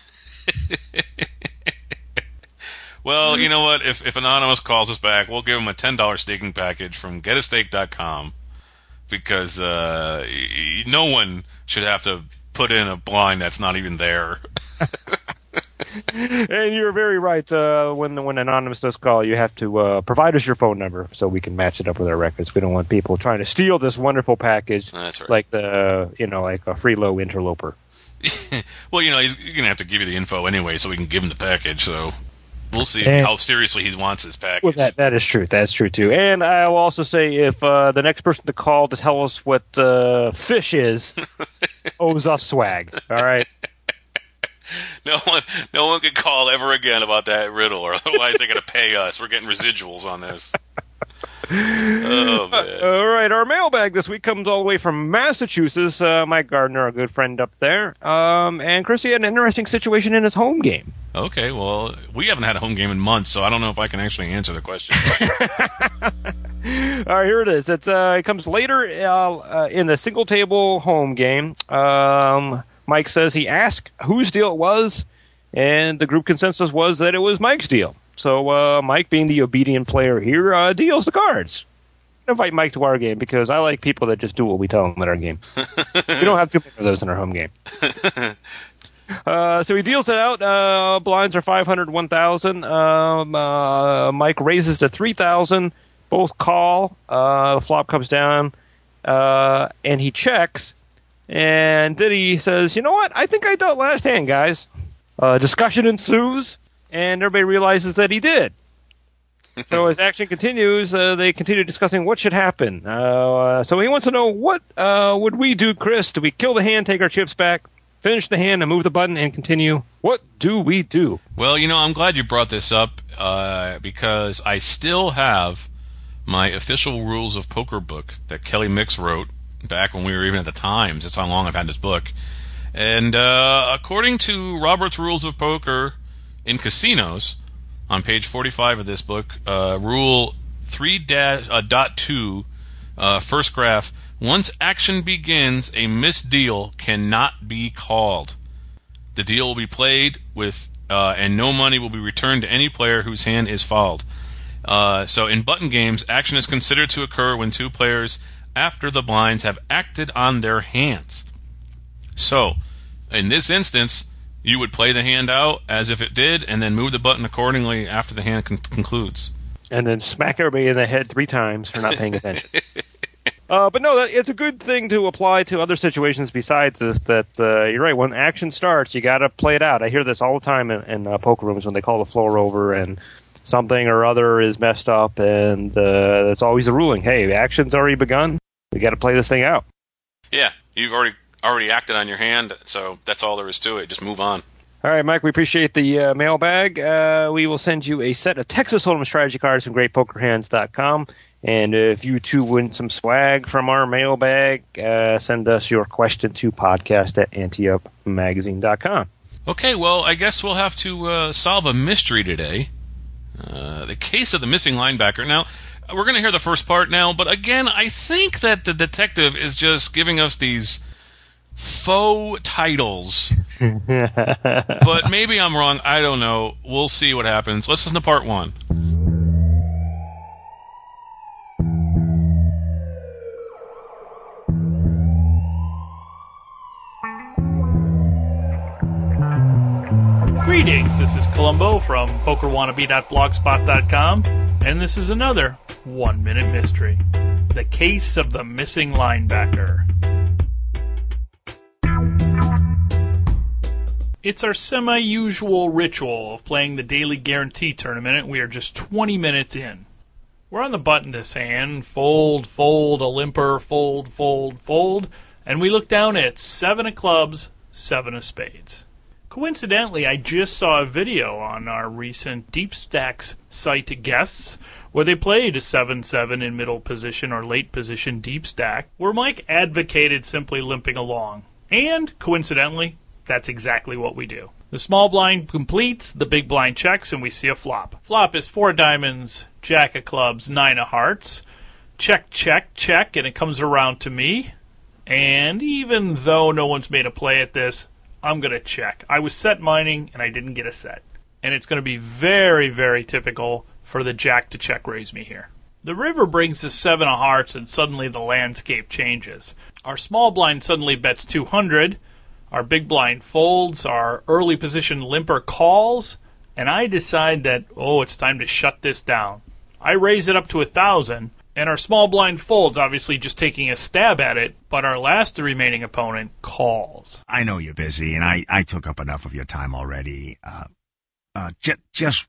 Well, you know what? If if Anonymous calls us back, we'll give him a ten dollar staking package from get a stake dot com because uh, y- no one should have to put in a blind that's not even there. And you're very right. Uh, when when Anonymous does call, you have to uh, provide us your phone number so we can match it up with our records. We don't want people trying to steal this wonderful package, That's right. like the you know like a Freelo interloper. Well, you know, he's, he's going to have to give you the info anyway so we can give him the package, so we'll see And- how seriously he wants his package. Well, that that is true. That's true too. And I will also say, if uh, the next person to call to tell us what uh, fish is owes us swag. All right. No one, no one can call ever again about that riddle, or otherwise they're going to pay us. We're getting residuals on this. Oh man! All right. Our mailbag this week comes all the way from Massachusetts. Uh, Mike Gardner, a good friend up there, um, and Chrissy had an interesting situation in his home game. Okay, well, we haven't had a home game in months, so I don't know if I can actually answer the question. All right, here it is. It's uh, it comes later uh, uh, in the single table home game. Um, Mike says he asked whose deal it was, and the group consensus was that it was Mike's deal. So uh, Mike, being the obedient player here, uh, deals the cards. I invite Mike to our game because I like people that just do what we tell them at our game. We don't have too many of those in our home game. Uh, so he deals it out. Uh, blinds are five hundred, one thousand. Um, uh, Mike raises to three thousand. Both call. Uh, the flop comes down, uh, and he checks. And then he says, "You know what? I think I dealt last hand, guys." Uh, discussion ensues, and everybody realizes that he did. So as action continues, uh, they continue discussing what should happen. Uh, so he wants to know, what uh, would we do, Chris? Do we kill the hand, take our chips back, finish the hand, and move the button, and continue? What do we do? Well, you know, I'm glad you brought this up uh, because I still have my official Rules of Poker book that Kelly Mix wrote back when we were even at the Times. That's how long I've had this book. And uh, according to Robert's Rules of Poker in Casinos, on page forty-five of this book, uh, Rule three point two, uh, first graph, once action begins, a missed deal cannot be called. The deal will be played with, uh, and no money will be returned to any player whose hand is fouled. Uh, so in button games, action is considered to occur when two players, after the blinds, have acted on their hands. So, in this instance, you would play the hand out as if it did, and then move the button accordingly after the hand con- concludes. And then smack everybody in the head three times for not paying attention. Uh, but no, that, it's a good thing to apply to other situations besides this. That uh, you're right. When action starts, you got to play it out. I hear this all the time in, in uh, poker rooms when they call the floor over and something or other is messed up, and uh, that's always the ruling. Hey, action's already begun. We got to play this thing out. Yeah, you've already already acted on your hand, so that's all there is to it. Just move on. All right, Mike, we appreciate the uh, mailbag. Uh, we will send you a set of Texas Hold'em strategy cards from great poker hands dot com. And if you too win some swag from our mailbag, uh, send us your question to podcast at ante up magazine dot com. Okay, well, I guess we'll have to uh, solve a mystery today. Uh, the case of the missing linebacker. Now, we're going to hear the first part now, but again, I think that the detective is just giving us these faux titles. But maybe I'm wrong. I don't know. We'll see what happens. Let's listen to part one. Greetings, this is Columbo from poker wannabe dot blogspot dot com, and this is another one-minute mystery. The case of the missing linebacker. It's our semi-usual ritual of playing the Daily Guarantee Tournament, and we are just twenty minutes in. We're on the button this hand, fold, fold, a limper, fold, fold, fold, and we look down at seven of clubs, seven of spades. Coincidentally, I just saw a video on our recent Deep Stacks site guests where they played a seven seven in middle position or late position deep stack, where Mike advocated simply limping along. And, coincidentally, that's exactly what we do. The small blind completes, the big blind checks, and we see a flop. Flop is four diamonds, jack of clubs, nine of hearts. Check, check, check, and it comes around to me. And even though no one's made a play at this, I'm going to check. I was set mining, and I didn't get a set. And it's going to be very, very typical for the jack to check raise me here. The river brings the seven of hearts, and suddenly the landscape changes. Our small blind suddenly bets two hundred. Our big blind folds. Our early position limper calls. And I decide that, oh, it's time to shut this down. I raise it up to one thousand. And our small blind folds, obviously just taking a stab at it, but our last remaining opponent calls. I know you're busy, and I, I took up enough of your time already. Uh, uh, j- just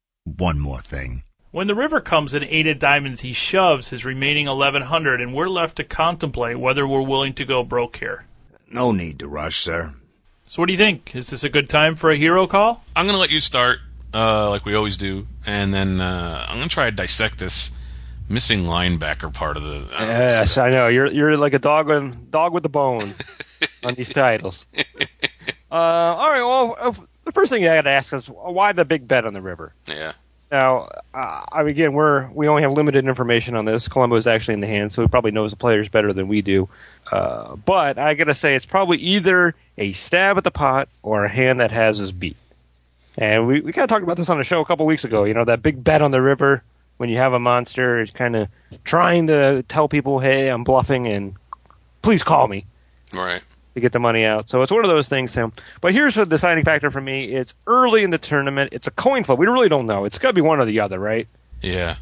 one more thing. When the river comes in eight of diamonds, he shoves his remaining eleven hundred, and we're left to contemplate whether we're willing to go broke here. No need to rush, sir. So what do you think? Is this a good time for a hero call? I'm going to let you start, uh, like we always do, and then uh, I'm going to try to dissect this missing linebacker part of the. I yes, I know. You're you're like a dog with dog with a bone on these titles. Uh, all right. Well, uh, the first thing I got to ask is why the big bet on the river? Yeah. Now, uh, I mean, again, we're we only have limited information on this. Colombo is actually in the hand, so he probably knows the players better than we do. Uh, but I got to say, it's probably either a stab at the pot or a hand that has us beat. And we we kind of talked about this on the show a couple weeks ago. You know, that big bet on the river. When you have a monster, it's kind of trying to tell people, hey, I'm bluffing, and please call me. Right. To get the money out. So it's one of those things, Sam. But here's the deciding factor for me. It's early in the tournament. It's a coin flip. We really don't know. It's got to be one or the other, right? Yeah.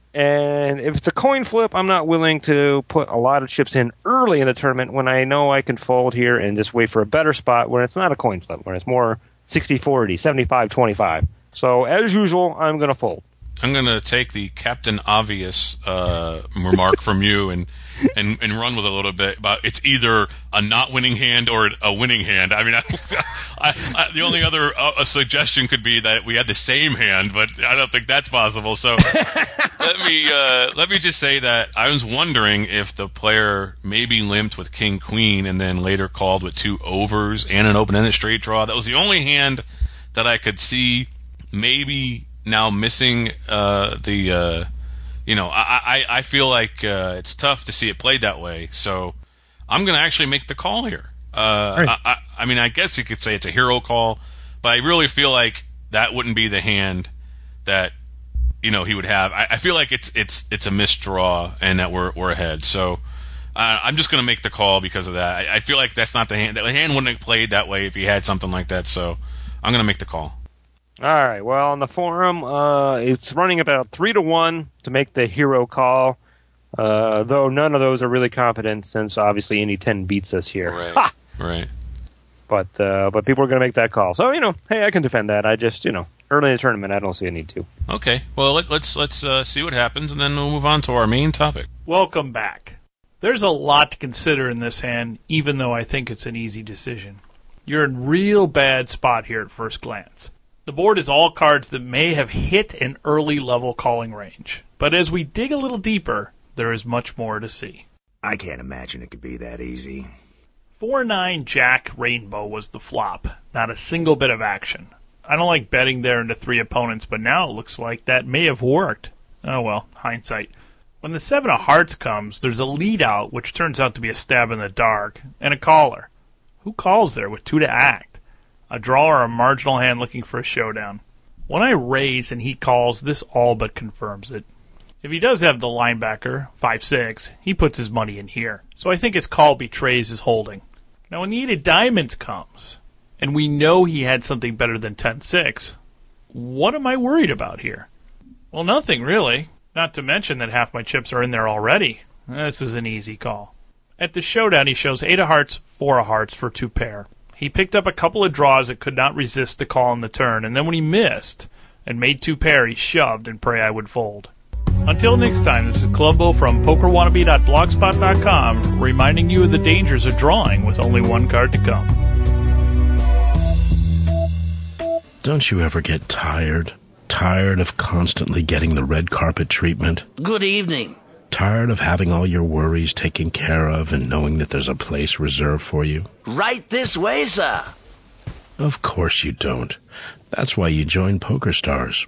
And if it's a coin flip, I'm not willing to put a lot of chips in early in the tournament when I know I can fold here and just wait for a better spot where it's not a coin flip, where it's more sixty forty, seventy-five twenty-five. So as usual, I'm going to fold. I'm going to take the Captain Obvious uh, remark from you and, and and run with it a little bit about it's either a not winning hand or a winning hand. I mean, I, I, I, the only other uh, a suggestion could be that we had the same hand, but I don't think that's possible. So let me uh, let me just say that I was wondering if the player maybe limped with King Queen and then later called with two overs and an open-ended straight draw. That was the only hand that I could see maybe. Now missing uh, the, uh, you know, I, I, I feel like uh, it's tough to see it played that way. So I'm going to actually make the call here. Uh, right. I, I, I mean, I guess you could say it's a hero call, but I really feel like that wouldn't be the hand that, you know, he would have. I, I feel like it's it's it's a missed draw and that we're we're ahead. So uh, I'm just going to make the call because of that. I, I feel like that's not the hand. The hand wouldn't have played that way if he had something like that. So I'm going to make the call. All right. Well, on the forum, uh, it's running about three to one to make the hero call. Uh, though none of those are really confident, since obviously any ten beats us here. Right. Ha! Right. But uh, but people are going to make that call. So you know, hey, I can defend that. I just you know, early in the tournament, I don't see a need to. Okay. Well, let, let's let's uh, see what happens, and then we'll move on to our main topic. Welcome back. There's a lot to consider in this hand, even though I think it's an easy decision. You're in real bad spot here at first glance. The board is all cards that may have hit an early level calling range. But as we dig a little deeper, there is much more to see. I can't imagine it could be that easy. four nine Jack Rainbow was the flop. Not a single bit of action. I don't like betting there into three opponents, but now it looks like that may have worked. Oh well, hindsight. When the seven of hearts comes, there's a lead out, which turns out to be a stab in the dark, and a caller. Who calls there with two to act? A draw or a marginal hand looking for a showdown. When I raise and he calls, this all but confirms it. If he does have the linebacker, five six, he puts his money in here. So I think his call betrays his holding. Now when the eight of diamonds comes, and we know he had something better than ten six, what am I worried about here? Well, nothing really. Not to mention that half my chips are in there already. This is an easy call. At the showdown, he shows eight of hearts, four of hearts for two pair. He picked up a couple of draws that could not resist the call on the turn, and then when he missed and made two pair, he shoved and pray I would fold. Until next time, this is Columbo from poker wannabe dot blogspot dot com, reminding you of the dangers of drawing with only one card to come. Don't you ever get tired? Tired of constantly getting the red carpet treatment? Good evening. Tired of having all your worries taken care of and knowing that there's a place reserved for you? Right this way, sir. Of course you don't. That's why you joined PokerStars.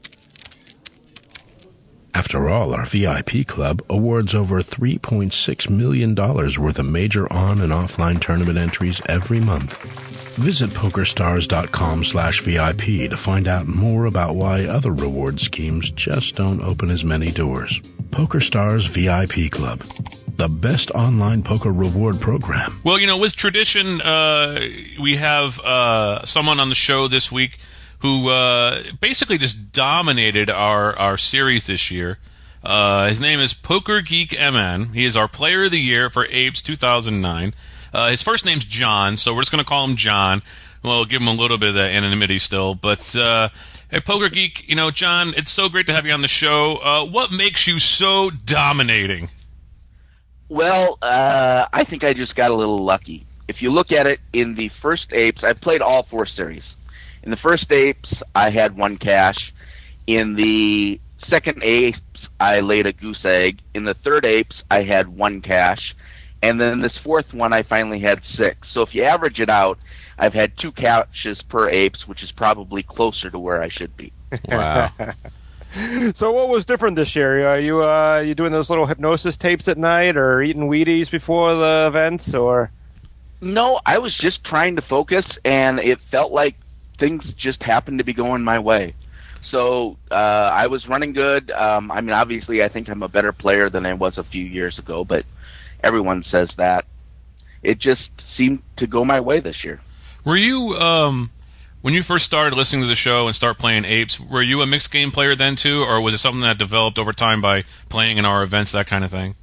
After all, our V I P club awards over three point six million dollars worth of major on- and offline tournament entries every month. Visit PokerStars.com slash VIP to find out more about why other reward schemes just don't open as many doors. PokerStars V I P Club, the best online poker reward program. Well, you know, with tradition, uh, we have uh, someone on the show this week who uh, basically just dominated our, our series this year. Uh, his name is Poker Geek M N. He is our Player of the Year for Apes two thousand nine. Uh, his first name's John, so we're just going to call him John. We'll give him a little bit of anonymity still. But, uh, hey, Poker Geek, you know, John, it's so great to have you on the show. Uh, what makes you so dominating? Well, uh, I think I just got a little lucky. If you look at it, in the first Apes, I've played all four series. In the first Apes, I had one cash. In the second Apes, I laid a goose egg. In the third Apes, I had one cash. And then this fourth one, I finally had six. So if you average it out, I've had two caches per Apes, which is probably closer to where I should be. Wow. So what was different this year? Are you uh, you doing those little hypnosis tapes at night, or eating Wheaties before the events, or? No, I was just trying to focus, and it felt like things just happened to be going my way. So uh, I was running good. Um, I mean, obviously, I think I'm a better player than I was a few years ago, but everyone says that. It just seemed to go my way this year. Were you, um, when you first started listening to the show and start playing Apes, were you a mixed game player then too, or was it something that developed over time by playing in our events, that kind of thing?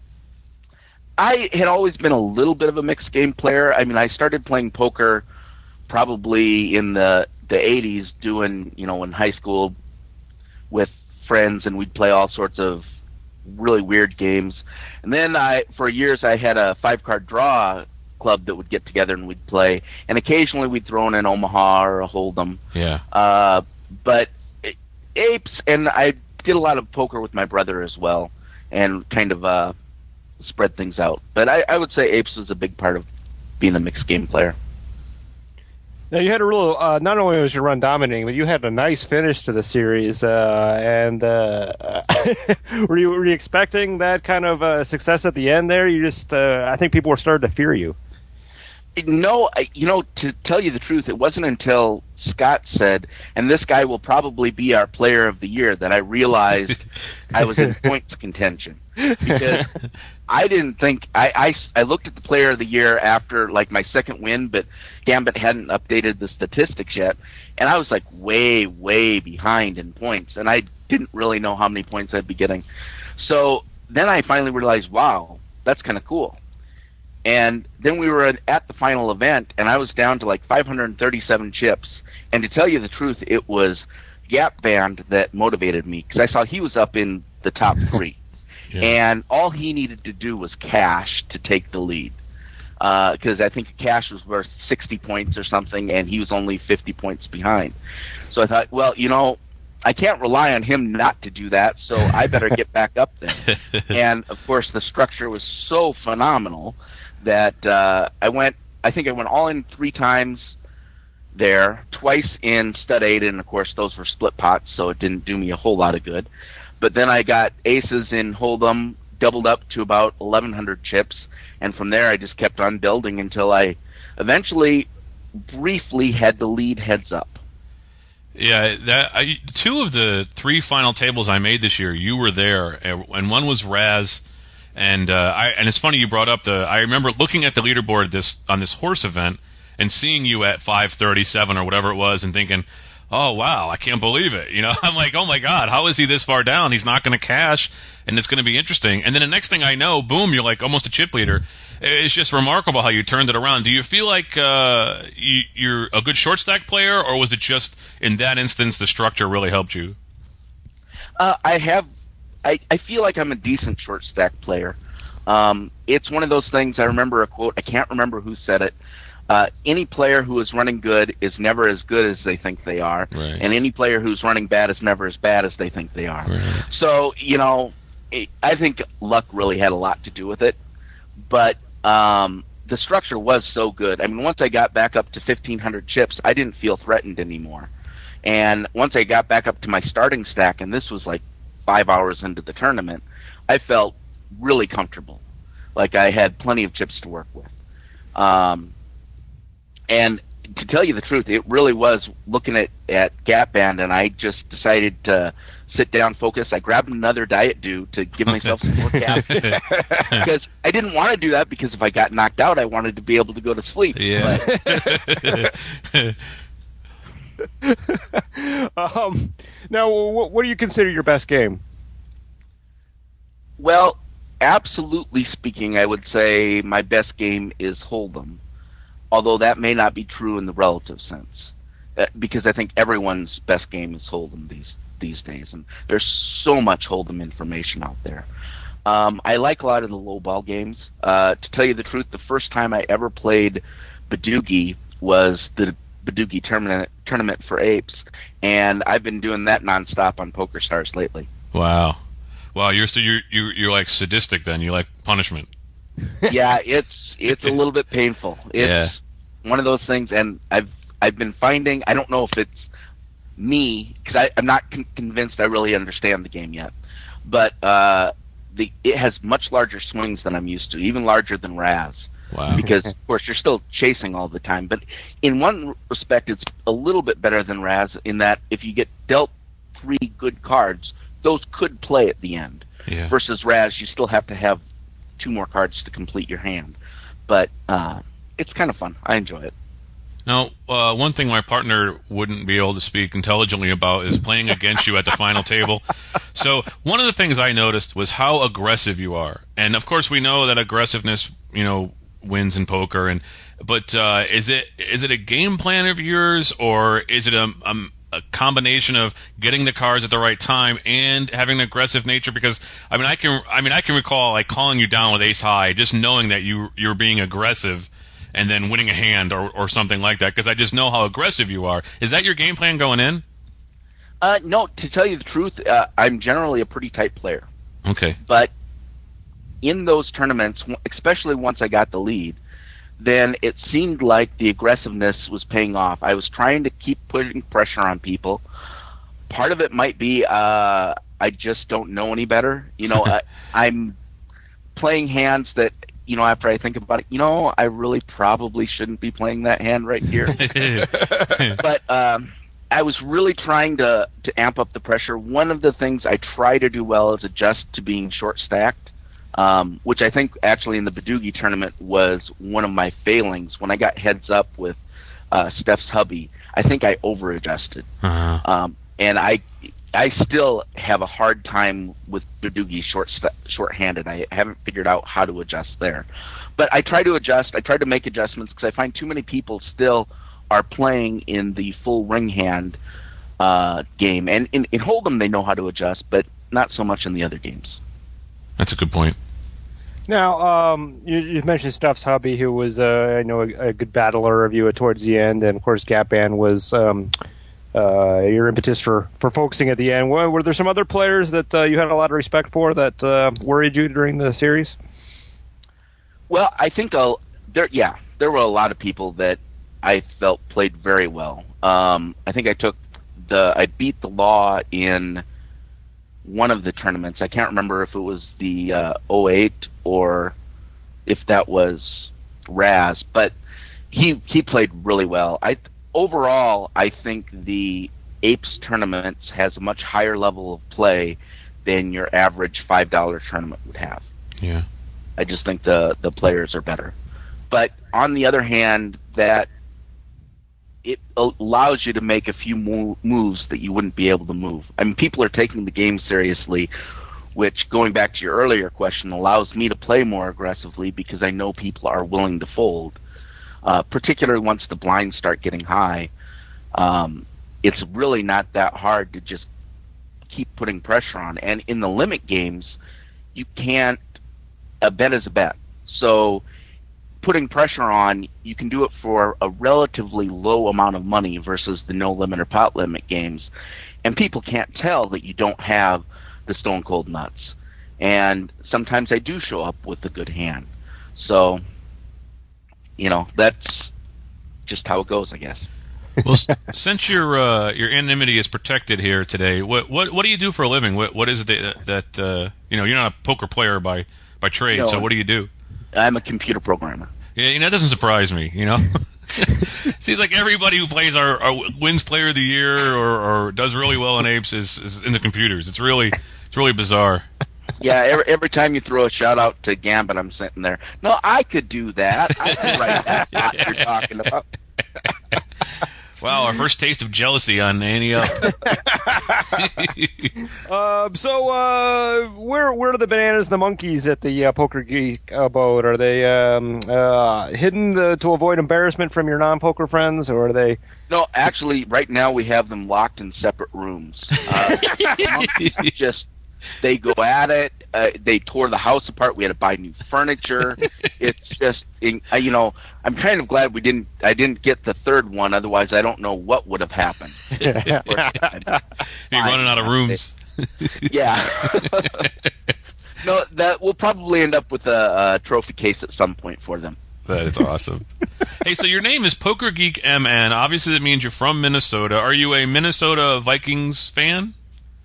I had always been a little bit of a mixed game player. I mean, I started playing poker probably in the the eighties, doing, you know, in high school with friends, and we'd play all sorts of really weird games. And then I, for years, I had a five-card draw club that would get together and we'd play. And occasionally we'd throw in an Omaha or a Hold'em. Yeah. Uh, but it, Apes, and I did a lot of poker with my brother as well, and kind of uh, spread things out. But I, I would say Apes was a big part of being a mixed game player. Now, you had a real, uh, not only was your run dominating, but you had a nice finish to the series. Uh, and uh, were you were you expecting that kind of uh, success at the end there? You just, uh, I think people were starting to fear you. No, I, you know, to tell you the truth, it wasn't until Scott said, and this guy will probably be our player of the year, that I realized I was in points contention. Because I didn't think, I, I, I looked at the player of the year after like my second win, but Gambit hadn't updated the statistics yet, and I was like way, way behind in points, and I didn't really know how many points I'd be getting. So then I finally realized, wow, that's kind of cool. And then we were at the final event, and I was down to like five hundred thirty-seven chips. And to tell you the truth, it was Gap Band that motivated me, because I saw he was up in the top three. Yeah. And all he needed to do was cash to take the lead. Because uh, I think cash was worth sixty points or something, and he was only fifty points behind. So I thought, well, you know, I can't rely on him not to do that, so I better get back up there. And, of course, the structure was so phenomenal that uh, I went, I think I went all in three times there, twice in stud eight, and of course those were split pots, so it didn't do me a whole lot of good. But then I got aces in Hold'em, doubled up to about eleven hundred chips, and from there I just kept on building until I eventually briefly had the lead heads up. Yeah, that I, two of the three final tables I made this year, you were there, and one was Raz. And uh, I and it's funny you brought up the. I remember looking at the leaderboard this on this horse event and seeing you at five thirty-seven or whatever it was, and thinking, oh, wow, I can't believe it. You know, I'm like, oh, my God, how is he this far down? He's not going to cash, and it's going to be interesting. And then the next thing I know, boom, you're like almost a chip leader. It's just remarkable how you turned it around. Do you feel like uh, you, you're a good short stack player, or was it just in that instance the structure really helped you? Uh, I have, I, I feel like I'm a decent short stack player. Um, it's one of those things. I remember a quote. I can't remember who said it. Uh, any player who is running good is never as good as they think they are, right. and any player who's running bad is never as bad as they think they are. Right. So, you know, it, I think luck really had a lot to do with it, but um, the structure was so good. I mean, once I got back up to fifteen hundred chips, I didn't feel threatened anymore. And once I got back up to my starting stack, and this was like five hours into the tournament, I felt really comfortable, like I had plenty of chips to work with. Um, and to tell you the truth, it really was looking at, at Gap Band, and I just decided to sit down, focus. I grabbed another Diet Dew to give myself some more gas because I didn't want to do that because if I got knocked out, I wanted to be able to go to sleep. Yeah. um, now, what, what do you consider your best game? Well, absolutely speaking, I would say my best game is Hold'em, although that may not be true in the relative sense, uh, because I think everyone's best game is Hold'em these these days, and there's so much Hold'em information out there. Um, I like a lot of the low ball games. Uh, to tell you the truth, the first time I ever played Badoogie was the Badoogie tournament tournament for apes, and I've been doing that nonstop on PokerStars lately. Wow, wow! You're so you're you're, you're like sadistic then. You like punishment. Yeah, it's it's a little bit painful. It's yeah. one of those things, and I've I've been finding. I don't know if it's me because I'm not con- convinced I really understand the game yet, but uh, the it has much larger swings than I'm used to, even larger than Raz. Wow. Because, of course, you're still chasing all the time. But in one respect, it's a little bit better than Raz in that if you get dealt three good cards, those could play at the end. Yeah. Versus Raz, you still have to have two more cards to complete your hand. But uh, it's kind of fun. I enjoy it. Now, uh, one thing my partner wouldn't be able to speak intelligently about is playing against you at the final table. So one of the things I noticed was how aggressive you are. And, of course, we know that aggressiveness, you know, wins in poker. And But uh, is it is it a game plan of yours, or is it a, a, a combination of getting the cards at the right time and having an aggressive nature? Because, I mean, I can I mean I can recall like calling you down with ace high, just knowing that you, you're being aggressive and then winning a hand or, or something like that, because I just know how aggressive you are. Is that your game plan going in? Uh, no, to tell you the truth, uh, I'm generally a pretty tight player. Okay. But in those tournaments, especially once I got the lead, then it seemed like the aggressiveness was paying off. I was trying to keep putting pressure on people. Part of it might be uh, I just don't know any better. You know, I, I'm playing hands that, you know, after I think about it, you know, I really probably shouldn't be playing that hand right here. But um, I was really trying to, to amp up the pressure. One of the things I try to do well is adjust to being short-stacked, um, which I think actually in the Badoogie tournament was one of my failings. When I got heads up with uh, Steph's hubby, I think I over-adjusted. Uh-huh. Um, and I I still have a hard time with Badoogie short st- short-handed. I haven't figured out how to adjust there. But I try to adjust. I try to make adjustments because I find too many people still are playing in the full ring hand uh, game. And in, in Hold'em, they know how to adjust, but not so much in the other games. That's a good point. Now, um, you, you mentioned Stuff's hubby, who was, uh, I know, a, a good battler of you towards the end, and of course, Gap Band was um, uh, your impetus for, for focusing at the end. Were, were there some other players that uh, you had a lot of respect for that uh, worried you during the series? Well, I think I'll, there. Yeah, there were a lot of people that I felt played very well. Um, I think I took the, I beat the law in one of the tournaments. I can't remember if it was the uh, oh eight or if that was Raz, but he he played really well. I overall I think the Apes tournaments has a much higher level of play than your average five dollar tournament would have. Yeah. I just think the the players are better. But on the other hand, that it allows you to make a few mo- moves that you wouldn't be able to move. I mean, people are taking the game seriously, which, going back to your earlier question, allows me to play more aggressively because I know people are willing to fold, uh, particularly once the blinds start getting high. Um, it's really not that hard to just keep putting pressure on. And in the limit games, you can't, a bet is a bet. So putting pressure on, you can do it for a relatively low amount of money versus the no limit or pot limit games. And people can't tell that you don't have the stone cold nuts. And sometimes I do show up with a good hand. So, you know, that's just how it goes, I guess. Well, since your uh, your anonymity is protected here today, what what what do you do for a living? What what is it that, that uh, you know? You're not a poker player by by trade, No, so what do you do? I'm a computer programmer. Yeah, you know, that doesn't surprise me. You know, seems like everybody who plays our, our wins Player of the Year or, or does really well in Apes is, is in the computers. It's really it's really bizarre. Yeah, every, every time you throw a shout out to Gambit, I'm sitting there. No, I could do that. I could write that plot you're talking about. Wow, our first taste of jealousy on Annie Up. uh, so, uh, where where are the bananas and the monkeys at the uh, Poker Geek abode? Are they um, uh, hidden uh, to avoid embarrassment from your non-poker friends, or are they? No, actually, right now we have them locked in separate rooms. Uh, just they go at it. Uh, they tore the house apart. We had to buy new furniture. It's just, you know, I'm kind of glad we didn't. I didn't get the third one. Otherwise, I don't know what would have happened. You're running out of rooms. Yeah. No, that we'll probably end up with a, a trophy case at some point for them. That is awesome. Hey, so your name is Poker Geek M N. Obviously, that means you're from Minnesota. Are you a Minnesota Vikings fan?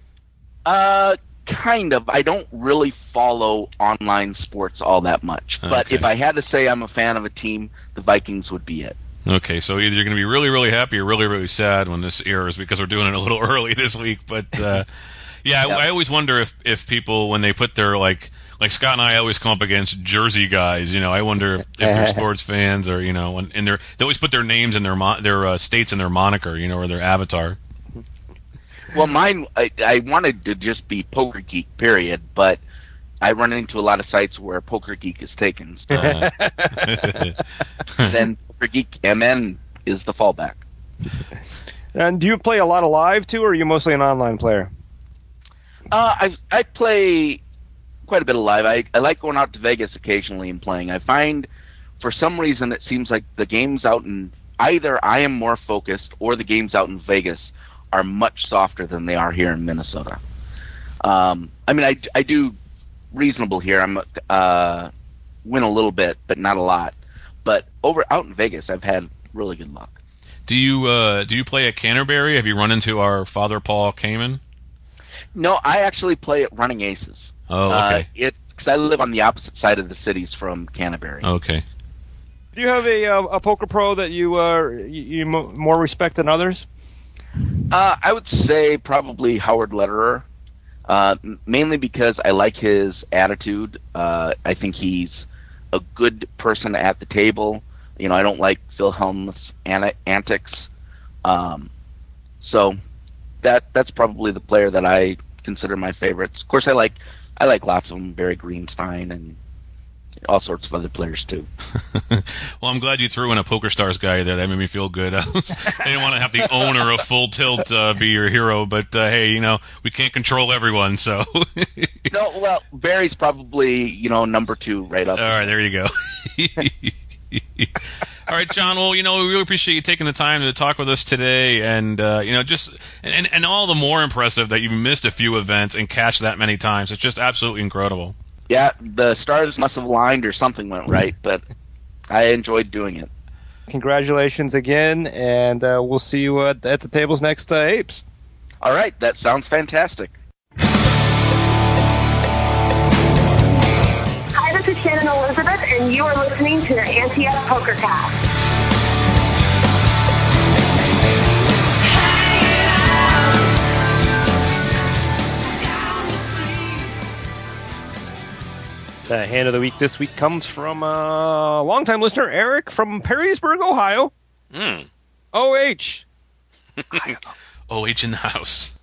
Uh. Kind of. I don't really follow online sports all that much. But Okay. if I had to say I'm a fan of a team, the Vikings would be it. Okay, so either you're going to be really, really happy or really, really sad when this airs because we're doing it a little early this week. But, uh, yeah, I, I always wonder if, if people, when they put their, like, like Scott and I always come up against Jersey guys, you know, I wonder if, if they're sports fans or, you know, and, and they're, they always put their names and their, mon- their uh, states and their moniker, you know, or their avatar. Well, mine, I, I wanted to just be Poker Geek, period, but I run into a lot of sites where Poker Geek is taken. So Uh-huh. then Poker Geek M N is the fallback. And do you play a lot of live too, or are you mostly an online player? Uh, I I play quite a bit of live. I, I like going out to Vegas occasionally and playing. I find, for some reason, it seems like the games out in either I am more focused or the games out in Vegas are much softer than they are here in Minnesota. Um, I mean, I, I do reasonable here. I'm uh, win a little bit, but not a lot. But over out in Vegas, I've had really good luck. Do you uh, do you play at Canterbury? Have you run into our Father Paul Kamen? No, I actually play at Running Aces. Oh, okay. Uh, it because I live on the opposite side of the cities from Canterbury. Okay. Do you have a uh, a poker pro that you uh, you, you mo- more respect than others? Uh, I would say probably Howard Lederer, uh, m- mainly because I like his attitude. Uh, I think he's a good person at the table. You know, I don't like Phil Helm's an- antics. Um, so that that's probably the player that I consider my favorites. Of course, I like I like lots of them, Barry Greenstein and all sorts of other players too. Well, I'm glad you threw in a PokerStars guy there. That made me feel good. I, was, I didn't want to have the owner of Full Tilt uh, be your hero, but uh, hey, you know, we can't control everyone, so. No, well, Barry's probably, you know, number two right up. All right, there you go. All right, John. Well, you know, we really appreciate you taking the time to talk with us today, and uh, you know, just and, and and all the more impressive that you've missed a few events and cashed that many times. It's just absolutely incredible. Yeah, the stars must have aligned or something went right, but I enjoyed doing it. Congratulations again, and uh, we'll see you at, at the tables next uh, Apes. All right, that sounds fantastic. Hi, this is Shannon Elizabeth, and you are listening to the Ante Up PokerCast. The hand of the week this week comes from a longtime listener, Eric from Perrysburg, Ohio. Mm. O H. O H in the house.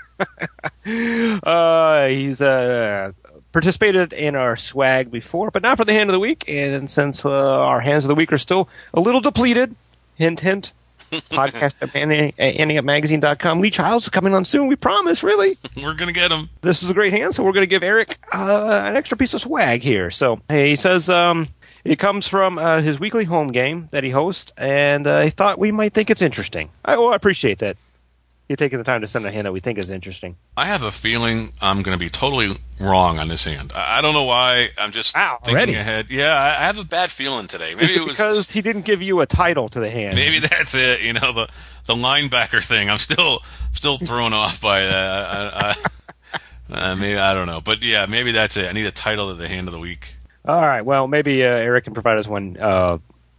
uh, he's uh, participated in our swag before, but not for the hand of the week. And since uh, our hands of the week are still a little depleted, hint, hint, podcast at annie up magazine dot com. Lee Childs is coming on soon. We promise, really. We're going to get him. This is a great hand, so we're going to give Eric uh, an extra piece of swag here. So hey, he says um, it comes from uh, his weekly home game that he hosts, and uh, he thought we might think it's interesting. I, well, I appreciate that. You're taking the time to send a hand that we think is interesting. I have a feeling I'm going to be totally wrong on this hand. I I don't know why. I'm just Wow, thinking already? ahead. Yeah, I I have a bad feeling today. Maybe Is it it was because he didn't give you a title to the hand? Maybe that's it. You know, the the linebacker thing. I'm still still thrown off by that. I, I, uh, maybe I don't know, but yeah, maybe that's it. I need a title of the hand of the week. All right. Well, maybe uh, Eric can provide us one uh,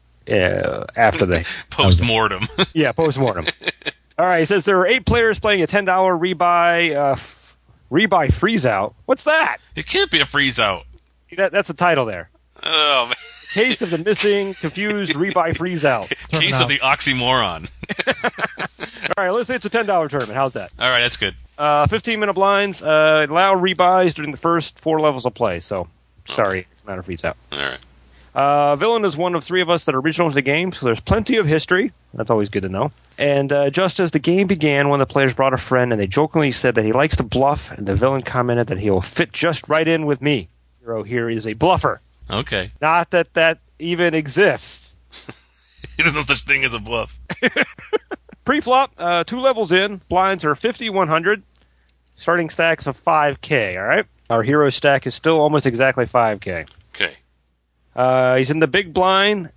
uh, after the Post mortem. yeah, post mortem. All right. He says there are eight players playing a ten dollar rebuy uh, f- rebuy freeze out. What's that? It can't be a freeze out. That, that's the title there. Oh, man. Case of the missing, confused rebuy freeze out. Case of the oxymoron. All right. Let's say it's a ten dollar tournament. How's that? All right, that's good. Uh, fifteen minute blinds. Uh, allow rebuys during the first four levels of play. So, sorry, it's not a freeze out. All right. Uh, Villain is one of three of us that are original to the game, so there's plenty of history. That's always good to know. And uh, just as the game began, one of the players brought a friend, and they jokingly said that he likes to bluff, and the villain commented that he'll fit just right in with me. Hero here is a bluffer. Okay. Not that that even exists. There's no such thing as a bluff. Pre-flop, uh, two levels in, blinds are fifty, one hundred, starting stacks of five K, all right? Our hero stack is still almost exactly five K. Okay. Uh, he's in the big blind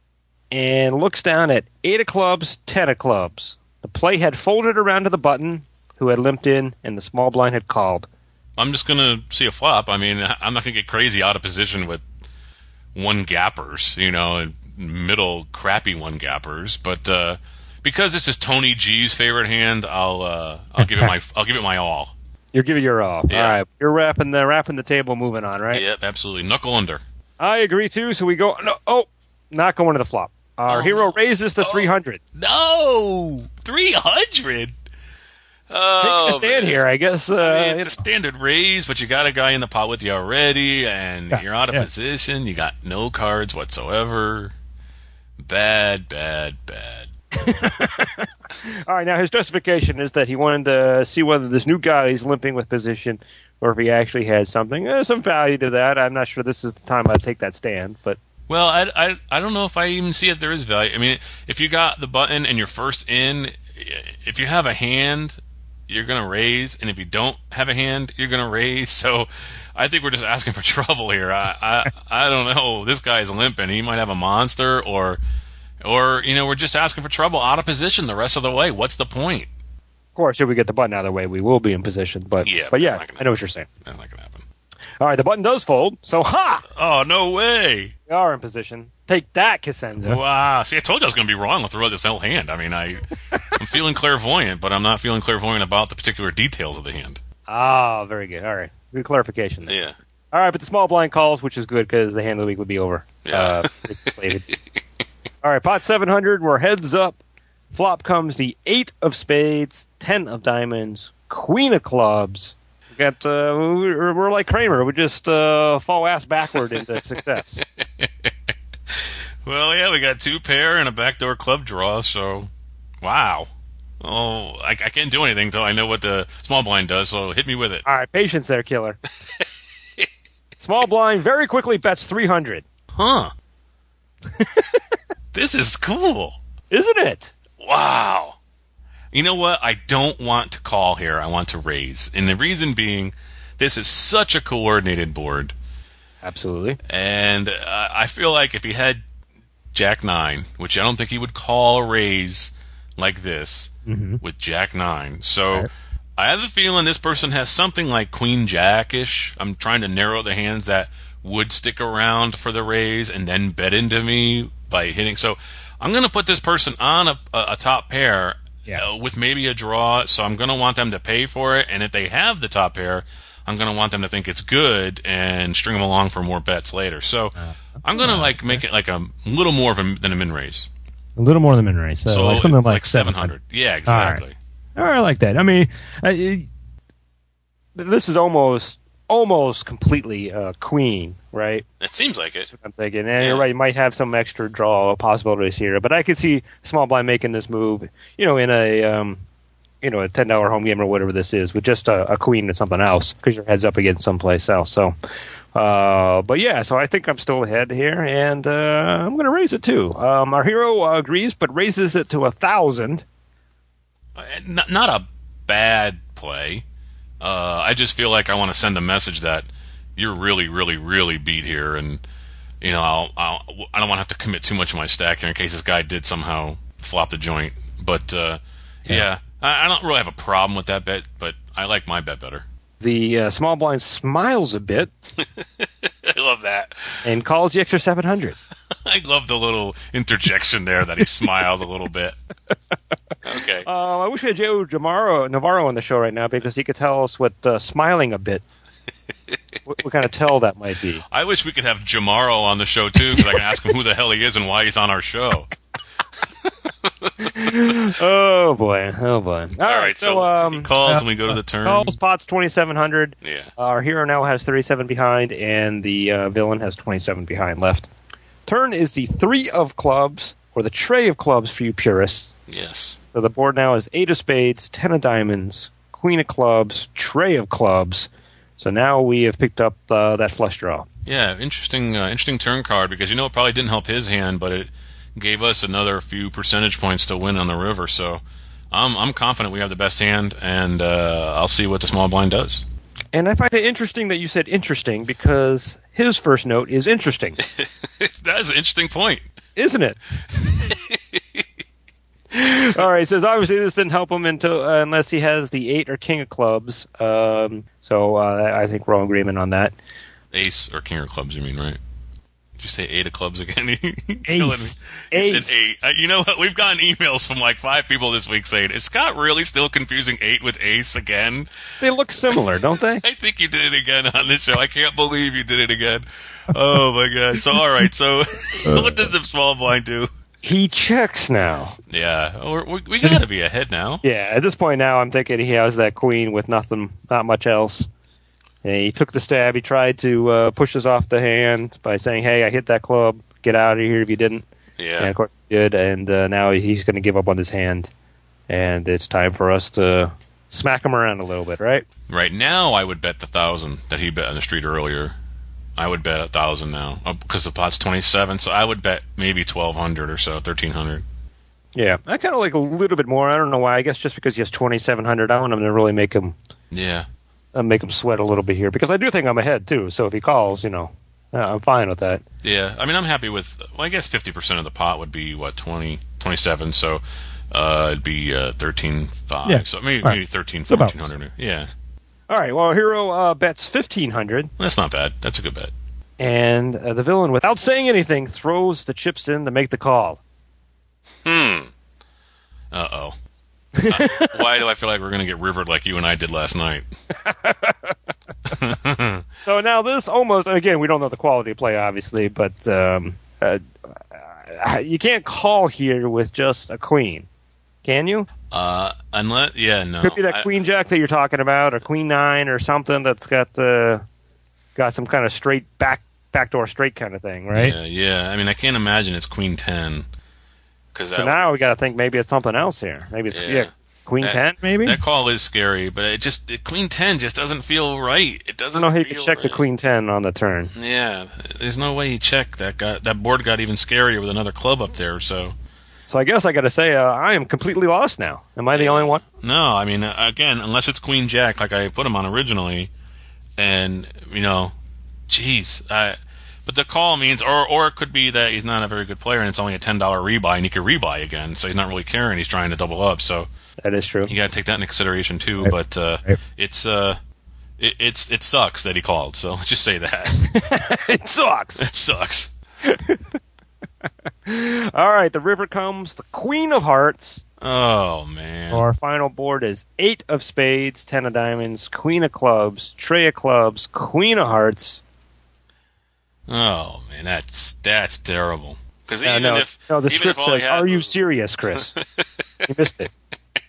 and looks down at eight of clubs, ten of clubs. The play had folded around to the button, who had limped in, and the small blind had called. I'm just going to see a flop. I mean, I'm not going to get crazy out of position with one gappers, you know, and middle crappy one gappers. But uh, because this is Tony G's favorite hand, I'll uh, I'll give it my I'll give it my all. You're giving your all. Yeah. All right, you're wrapping the wrapping the table, moving on, right? Yep, absolutely. Knuckle under. I agree too. So we go. No, oh, not going to the flop. Our Oh, hero no. raises to Oh. three hundred. No, three hundred. Oh, Taking a stand man. here, I guess. Uh, I mean, it's a standard raise, but you got a guy in the pot with you already, and Yeah, you're out of yeah. position. You got no cards whatsoever. Bad, bad, bad. All right, now his justification is that he wanted to see whether this new guy is limping with position or if he actually had something. There's some value to that. I'm not sure this is the time I'd take that stand, but Well, I, I, I don't know if I even see if there is value. I mean, if you got the button and you're first in, if you have a hand, you're going to raise, and if you don't have a hand, you're going to raise. So I think we're just asking for trouble here. I, I, I don't know. This guy's limping. He might have a monster, or, or you know, we're just asking for trouble out of position the rest of the way. What's the point? of course, if we get the button out of the way, we will be in position. But, Yeah, but but yeah, that's not gonna I know what you're saying. That's not going to happen. All right, the button does fold, so ha! Oh, no way. We are in position. Take that, Cosenza. Wow. See, I told you I was going to be wrong with the this whole hand. I mean, I, I'm feeling clairvoyant, but I'm not feeling clairvoyant about the particular details of the hand. Ah, very good. All right, good clarification there. Yeah. All right, but the small blind calls, which is good because the hand of the week would be over. Yeah. Uh, it's later. All right, pot seven hundred, we're heads up. Flop comes the eight of spades, ten of diamonds, queen of clubs. We got, uh, we're, we're like Kramer. We just uh, fall ass backward into success. Well, yeah, we got two pair and a backdoor club draw, so wow. Oh, I, I can't do anything until I know what the small blind does, so hit me with it. All right, patience there, killer. Small blind very quickly bets three hundred. Huh. This is cool. Isn't it? Wow. You know what? I don't want to call here. I want to raise. And the reason being, this is such a coordinated board. Absolutely. And uh, I feel like if he had Jack nine, which I don't think he would call a raise like this Mhm. with Jack nine. So Right. I have a feeling this person has something like Queen Jack-ish. I'm trying to narrow the hands that would stick around for the raise and then bet into me by hitting. So I'm going to put this person on a, a, a top pair Yeah. uh, with maybe a draw. So I'm going to want them to pay for it. And if they have the top pair, I'm going to want them to think it's good and string them along for more bets later. So I'm going to like make it like a little more of a, than a min raise. A little more than min raise. So, So like something like, like seven hundred. Yeah, exactly. All right. All right, I like that. I mean, uh, it, this is almost almost completely uh, queen, right? It seems like it. That's what I'm thinking. And Yeah. you're right, you might have some extra draw possibilities here, but I could see small blind making this move, you know, in a um, you know a ten dollar home game or whatever this is, with just a, a queen and something else because your head's up against someplace else. So, uh, but yeah, so I think I'm still ahead here, and uh, I'm going to raise it too. Um, our hero uh, agrees, but raises it to a thousand. Uh, Not, not a bad play. Uh, I just feel like I want to send a message that you're really, really, really beat here, and you know I'll, I'll, I don't want to have to commit too much of my stack here in case this guy did somehow flop the joint. But uh, yeah, yeah I, I don't really have a problem with that bet, but I like my bet better. The uh, small blind smiles a bit I love that. and calls the extra seven hundred. I love the little interjection there that he smiled a little bit. Okay. Uh, I wish we had Joe Jamaro, Navarro on the show right now because he could tell us what uh, smiling a bit, what, what kind of tell that might be. I wish we could have Jamaro on the show too, because I can ask him who the hell he is and why he's on our show. Oh boy, oh boy! All, All right, right, so, so um, he calls uh, and we go to the turn. Calls spots twenty-seven hundred. Yeah. Our hero now has thirty-seven behind, and the uh, villain has twenty-seven behind left. Turn is the three of clubs, or the tray of clubs for you purists. Yes. So the board now is eight of spades, ten of diamonds, queen of clubs, tray of clubs. So now we have picked up uh, that flush draw. Yeah, interesting, uh, interesting turn card because you know it probably didn't help his hand, but it gave us another few percentage points to win on the river. So I'm I'm confident we have the best hand, and uh, I'll see what the small blind does. And I find it interesting that you said interesting because his first note is interesting. That is an interesting point, isn't it? All right, says obviously this didn't help him until uh, unless he has the eight or king of clubs. Um, so uh, I think we're all in agreement on that. Ace or king of clubs, you mean, right? Did you say eight of clubs again? Ace. You Ace. said eight. Uh, you know what? We've gotten emails from like five people this week saying, is Scott really still confusing eight with ace again? They look similar, don't they? I think you did it again on this show. I can't believe you did it again. Oh, my God. So, all right. So, what does the small blind do? He checks now. Yeah. Or we we got to be ahead now. Yeah, at this point now, I'm thinking he has that queen with nothing, not much else. And he took the stab. He tried to uh, push us off the hand by saying, hey, I hit that club. Get out of here if you didn't. Yeah. And of course he did. And uh, now he's going to give up on his hand. And it's time for us to smack him around a little bit, right? Right now, I would bet the thousand that he bet on the street earlier. I would bet a thousand now uh, because the pot's twenty-seven. So I would bet maybe twelve hundred or so, thirteen hundred. Yeah, I kind of like a little bit more. I don't know why. I guess just because he has twenty-seven hundred, I want him to really make him. Yeah. Uh, make him sweat a little bit here because I do think I'm ahead too. So if he calls, you know, uh, I'm fine with that. Yeah, I mean, I'm happy with. Well, I guess fifty percent of the pot would be what twenty, twenty-seven. So uh, it'd be uh, thirteen five. Yeah. So maybe All right. maybe thirteen, fourteen hundred. Yeah. All right. Well, hero uh, bets fifteen hundred. That's not bad. That's a good bet. And uh, the villain, without saying anything, throws the chips in to make the call. Hmm. Uh oh. uh, why do I feel like we're going to get rivered like you and I did last night? So now this almost, again, we don't know the quality of play, obviously, but um, uh, uh, you can't call here with just a queen, can you? Uh, unless, yeah, no. Could be that I, queen jack that you're talking about, or queen nine, or something that's got uh, got some kind of straight back backdoor straight kind of thing, right? Yeah, yeah. I mean, I can't imagine it's queen ten. Cause so now we got to think maybe it's something else here. Maybe it's Yeah. yeah, queen that, ten, maybe. That call is scary, but it just it, queen ten just doesn't feel right. It I doesn't. don't know how you feel can check right. the queen ten on the turn. Yeah, there's no way you check that. Got that board got even scarier with another club up there. So, So I guess I got to say uh, I am completely lost now. Am I the only one? no, I mean, again, unless it's queen jack like I put him on originally, and you know, jeez, I. But the call means, or or it could be that he's not a very good player and it's only a ten dollar rebuy and he could rebuy again, so he's not really caring. He's trying to double up, so that is true. You got to take that into consideration too. Right. But uh, Right. it's uh, it, it's it sucks that he called. So let's just say that It sucks. it sucks. All right, the river comes, the queen of hearts. Oh man. Our final board is eight of spades, ten of diamonds, queen of clubs, tray of clubs, queen of hearts. Oh man, that's that's terrible. Because Uh, even no, if no, the even script if all he says, had "Are you was- serious, Chris?" You missed it.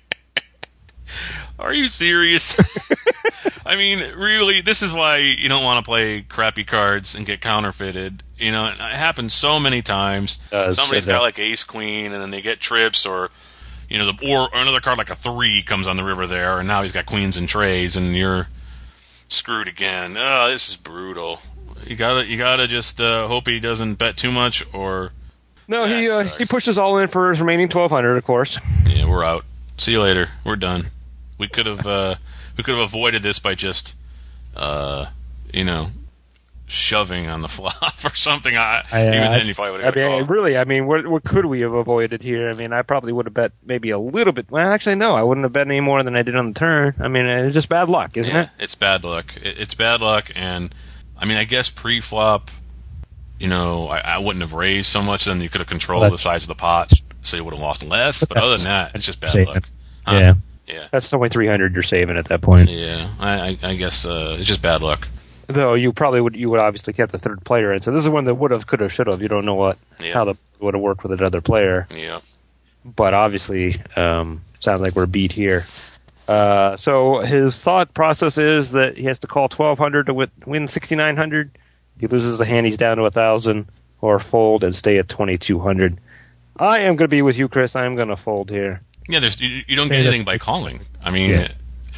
Are you serious? I mean, really, this is why you don't want to play crappy cards and get counterfeited. You know, it happens so many times. Does, Somebody's it got does. like ace queen, and then they get trips, or you know, the, or, or another card like a three comes on the river there, and now he's got queens and trays, and you're screwed again. Oh, this is brutal. You gotta, you gotta just uh, hope he doesn't bet too much, or No, he That uh, sucks. he pushes all in for his remaining twelve hundred, of course. yeah, we're out. See you later. We're done. We could have, uh, we could have avoided this by just, uh, you know, shoving on the flop or something. I, I, uh, even then, you probably would I have got a mean, call. really, I mean, what, what could we have avoided here? I mean, I probably would have bet maybe a little bit. Well, actually, no, I wouldn't have bet any more than I did on the turn. I mean, it's just bad luck, isn't Yeah, it? it's bad luck. It, it's bad luck, and I mean, I guess pre-flop, you know, I, I wouldn't have raised so much. Then you could have controlled Well, the size of the pot, so you would have lost less. But other than that, it's just bad Saving. luck. Huh? Yeah. Yeah. That's only three hundred you're saving at that point. Yeah, I, I, I guess uh, it's just bad luck. Though you probably would, you would obviously kept the third player in. So this is one that would have, could have, should have. You don't know what Yeah. how the would have worked with another player. Yeah. But obviously, um, sounds like we're beat here. Uh, so his thought process is that he has to call twelve hundred to win, win sixty-nine hundred. If he loses the hand, he's down to one thousand, or fold and stay at twenty-two hundred. I am going to be with you, Chris. I am going to fold here. Yeah, there's you, you don't Say get that- anything by calling. I mean, Yeah.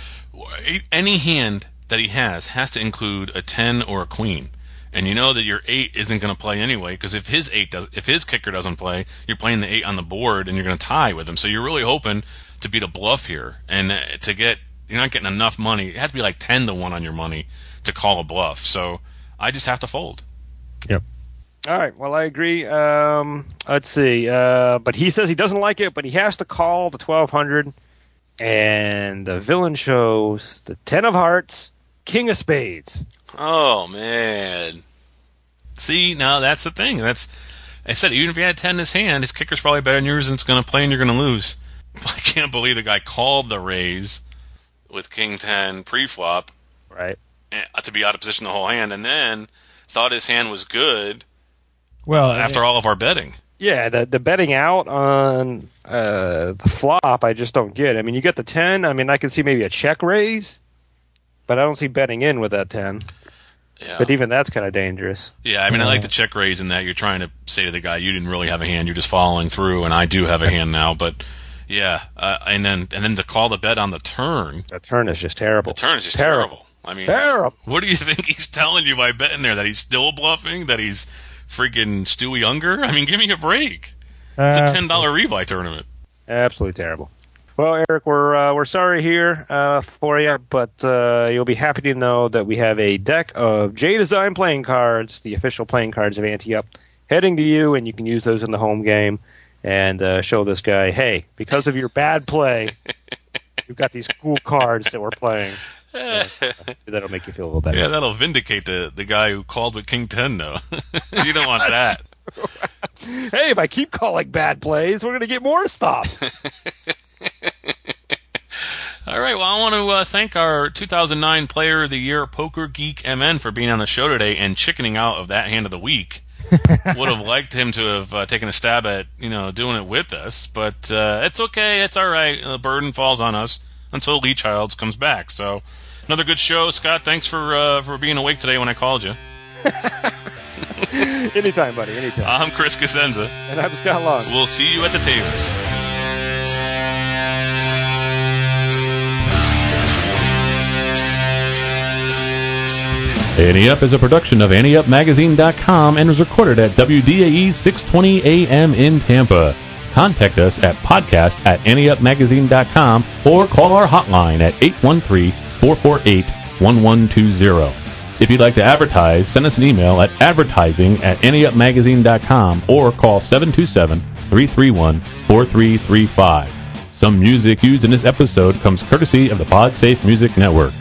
any hand that he has has to include a ten or a queen, and you know that your eight isn't going to play anyway. Because if his eight does, if his kicker doesn't play, you're playing the eight on the board, and you're going to tie with him. So you're really hoping to beat a bluff here, and uh, to get you're not getting enough money. It has to be like ten to one on your money to call a bluff. So I just have to fold. Yep. All right. Well, I agree. Um, let's see. Uh, but he says he doesn't like it, but he has to call the twelve hundred. And the villain shows the ten of hearts, king of spades. Oh man! See, now that's the thing. That's I said. Even if he had ten in his hand, his kicker's probably better than yours, and it's going to play, and you're going to lose. I can't believe the guy called the raise with king ten pre-flop, right? To be out of position the whole hand, and then thought his hand was good. Well, after all of our betting. Yeah, the the betting out on uh, the flop, I just don't get. I mean, you get the ten. I mean, I can see maybe a check raise, but I don't see betting in with that ten. Yeah. But even that's kind of dangerous. Yeah, I mean, I like the check raise in that you're trying to say to the guy, you didn't really have a hand, you're just following through, and I do have a hand now. But yeah, uh, and then and then to call the bet on the turn. The turn is just terrible. The turn is just Terrible. terrible. I mean, Terrible. What do you think he's telling you by betting there? That he's still bluffing? That he's freaking Stewie Younger? I mean, give me a break. It's a Uh, ten dollar rebuy tournament. Absolutely terrible. Well, Eric, we're uh, we're sorry here uh, for you, but uh, you'll be happy to know that we have a deck of J Design playing cards, the official playing cards of Ante Up, heading to you, and you can use those in the home game and uh, show this guy, hey, because of your bad play, you've got these cool cards that we're playing. Uh, that'll make you feel a little better. Yeah, that'll vindicate the, the guy who called with King ten, though. You don't want that. Hey, if I keep calling bad plays, we're going to get more stuff. All right, well, I want to uh, thank our two thousand nine Player of the Year, Poker Geek M N, for being on the show today and chickening out of that hand of the week. Would have liked him to have uh, taken a stab at, you know, doing it with us, but uh, it's okay, it's all right. The burden falls on us until Lee Childs comes back. So, another good show. Scott, thanks for uh, for being awake today when I called you. Anytime, buddy, anytime. I'm Chris Cosenza. And I'm Scott Long. We'll see you at the tables. Ante Up is a production of ante up magazine dot com and is recorded at W D A E six twenty A M in Tampa. Contact us at podcast at ante up magazine dot com or call our hotline at eight one three, four four eight, one one two zero. If you'd like to advertise, send us an email at advertising at ante up magazine dot com or call seven two seven, three three one, four three three five. Some music used in this episode comes courtesy of the PodSafe Music Network.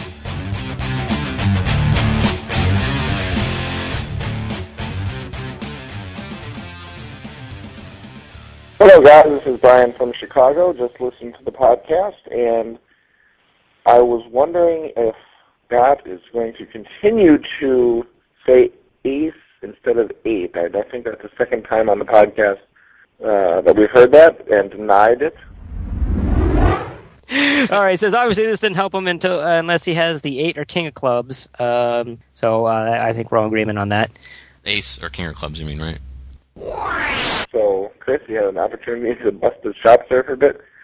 Hello, guys. This is Brian from Chicago. Just listened to the podcast, and I was wondering if Scott is going to continue to say ace instead of eight. I, I think that's the second time on the podcast uh, that we've heard that and denied it. All right, says obviously this didn't help him until uh, unless he has the eight or king of clubs. Um, so uh, I think we're all in agreement on that. Ace or king of clubs, you mean, right? So, Chris, you had an opportunity to bust his chops there for a bit.